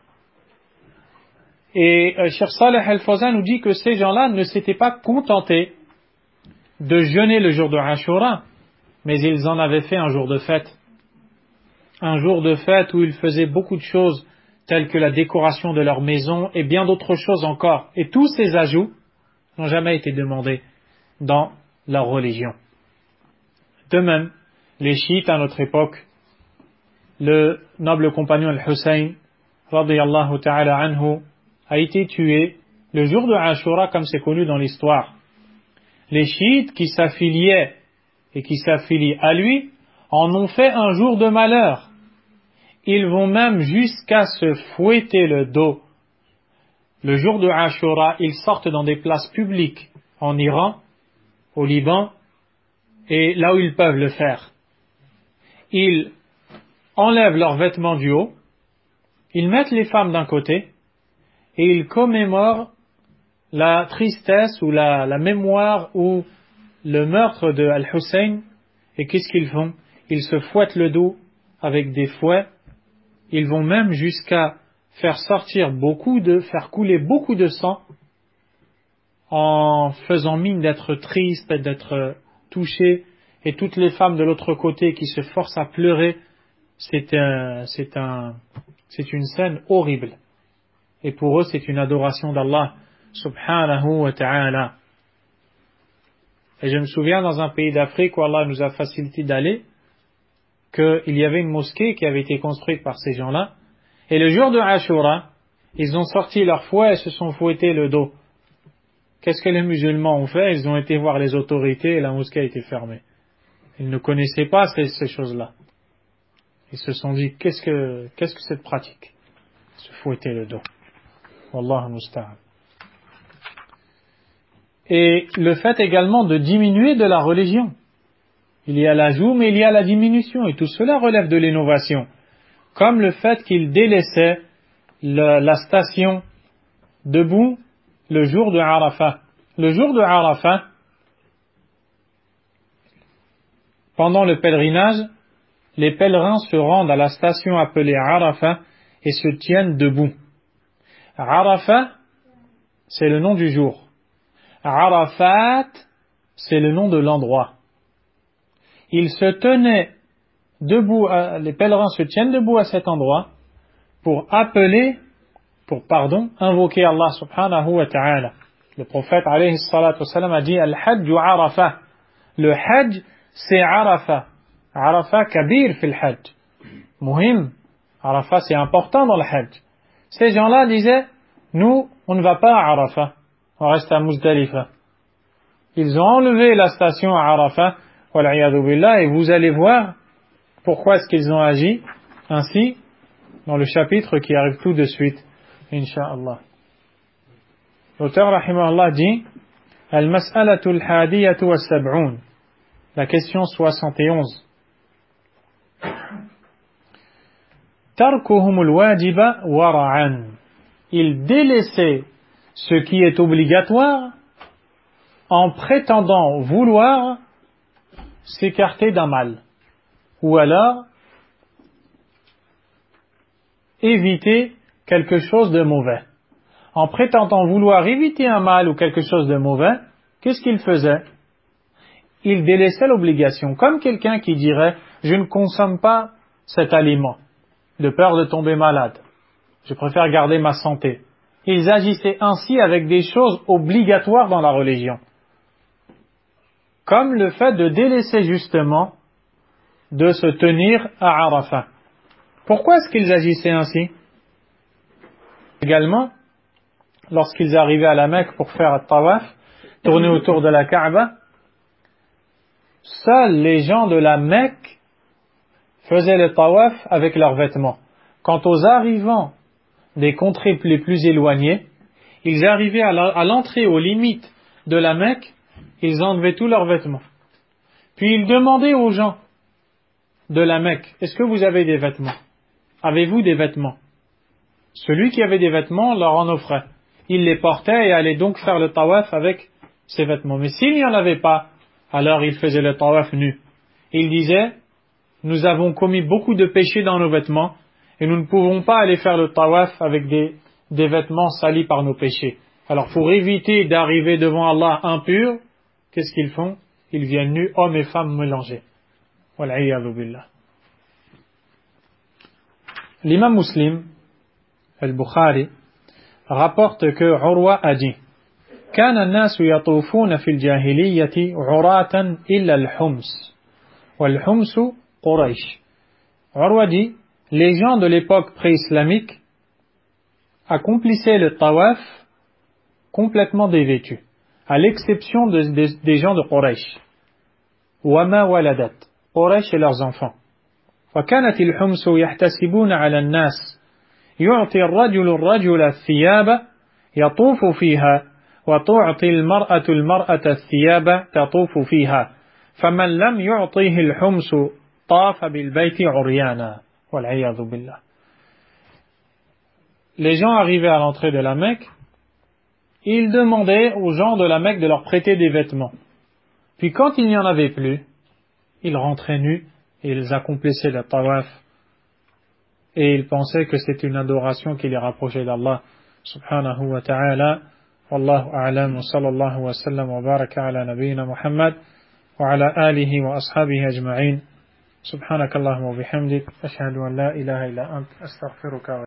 S1: Et euh, Cheikh Salih al-Fawzan nous dit que ces gens-là ne s'étaient pas contentés de jeûner le jour de Ashura, mais ils en avaient fait un jour de fête. Un jour de fête où ils faisaient beaucoup de choses, telles que la décoration de leur maison et bien d'autres choses encore. Et tous ces ajouts n'ont jamais été demandés dans leur religion. De même, les chiites à notre époque, le noble compagnon Al-Hussein, radiyallahu ta'ala anhu, a été tué le jour de Ashura comme c'est connu dans l'histoire. Les chiites qui s'affiliaient et qui s'affilient à lui en ont fait un jour de malheur. Ils vont même jusqu'à se fouetter le dos. Le jour de Ashura, ils sortent dans des places publiques en Iran, au Liban, et là où ils peuvent le faire. Ils enlèvent leurs vêtements du haut, ils mettent les femmes d'un côté, et ils commémorent la tristesse ou la, la mémoire ou le meurtre de Al-Hussein. Et qu'est-ce qu'ils font? Ils se fouettent le dos avec des fouets. Ils vont même jusqu'à faire sortir beaucoup de, faire couler beaucoup de sang en faisant mine d'être triste et d'être touchés. Et toutes les femmes de l'autre côté qui se forcent à pleurer, c'est un, c'est un, c'est une scène horrible. Et pour eux, c'est une adoration d'Allah subhanahu wa ta'ala. Et je me souviens dans un pays d'Afrique où Allah nous a facilité d'aller, qu'il y avait une mosquée qui avait été construite par ces gens-là. Et le jour de Ashura, ils ont sorti leur fouet et se sont fouettés le dos. Qu'est-ce que les musulmans ont fait? Ils ont été voir les autorités et la mosquée a été fermée. Ils ne connaissaient pas ces, ces choses-là. Ils se sont dit, qu'est-ce que, qu'est-ce que cette pratique? Se fouetter le dos. Wallahu musta'an. Et le fait également de diminuer de la religion. Il y a l'ajout, mais il y a la diminution. Et tout cela relève de l'innovation. Comme le fait qu'ils délaissaient le, la station debout le jour de Arafat. Le jour de Arafat, pendant le pèlerinage, les pèlerins se rendent à la station appelée Arafat et se tiennent debout. Arafat, c'est le nom du jour. Arafat, c'est le nom de l'endroit. Ils se tenaient debout, les pèlerins se tiennent debout à cet endroit pour appeler, pour pardon, invoquer Allah subhanahu wa ta'ala. Le prophète alayhi salatu wa salam a dit Al-Hajj Arafat. Le Hajj, c'est Arafat. Arafat kabir fil Hajj. Muhim. Arafat, c'est important dans le Hajj. Ces gens-là disaient, nous, on ne va pas à Arafat. On reste à Muzdalifa. Ils ont enlevé la station à Arafat, wal'iyadu billah, et vous allez voir pourquoi est-ce qu'ils ont agi ainsi dans le chapitre qui arrive tout de suite, incha'Allah. L'auteur, rahimahullah, dit Al-mas'alatu al-hadiyatu wa-sab'un. La question soixante et onze. Tarkuhum al-wajiba wara'an. Ils délaissaient ce qui est obligatoire en prétendant vouloir s'écarter d'un mal, ou alors éviter quelque chose de mauvais. En prétendant vouloir éviter un mal ou quelque chose de mauvais, qu'est-ce qu'il faisait? Il délaissait l'obligation, comme quelqu'un qui dirait « je ne consomme pas cet aliment, de peur de tomber malade, je préfère garder ma santé ». Ils agissaient ainsi avec des choses obligatoires dans la religion. Comme le fait de délaisser justement de se tenir à Arafat. Pourquoi est-ce qu'ils agissaient ainsi? Également, lorsqu'ils arrivaient à la Mecque pour faire un tawaf, tourner autour de la Kaaba, seuls les gens de la Mecque faisaient le tawaf avec leurs vêtements. Quant aux arrivants des contrées les plus éloignées, ils arrivaient à l'entrée aux limites de la Mecque, ils enlevaient tous leurs vêtements. Puis ils demandaient aux gens de la Mecque, est-ce que vous avez des vêtements? Avez-vous des vêtements? Celui qui avait des vêtements leur en offrait. Il les portait et allait donc faire le tawaf avec ses vêtements. Mais s'il n'y en avait pas, alors il faisait le tawaf nu. Il disait, nous avons commis beaucoup de péchés dans nos vêtements, et nous ne pouvons pas aller faire le tawaf avec des, des vêtements salis par nos péchés. Alors pour éviter d'arriver devant Allah impur, qu'est-ce qu'ils font? Ils viennent nus, hommes et femmes mélangés. Wal'iyadhu billah. L'imam Muslim, al-Bukhari, rapporte que Urwa a dit: كان الناس يطوفون في الجاهلية عراة إلا الحمص والحمص قريش. Urwa dit: les gens de l'époque pré-islamique accomplissaient le tawaf complètement dévêtus, à l'exception de, de, des gens de Quraysh. وما ولدت قريش et leurs enfants. وكانت الحمص يحتسبون على الناس يعطي الرجل الرجل الثياب يطوف فيها وتعطي المرأة المرأة الثياب تطوف فيها فمن لم يعطيه الحمص طاف بالبيت عريانا والعياذ بالله. Les gens arrivaient à l'entrée de la Mecque, ils demandaient aux gens de la Mecque de leur prêter des vêtements. Puis quand il n'y en avait plus, ils rentraient nus et ils accomplissaient le tawaf. Et ils pensaient que c'était une adoration qui les rapprochait d'Allah subhanahu wa ta'ala. Wallahu a'lam wa sallallahu wa sallam wa baraka ala nabiyyina Muhammad wa ala alihi wa ashabihi ajma'in. Subhanakallahumma wa bihamdik ashhadu an la ilaha illa ant astaghfiruka wa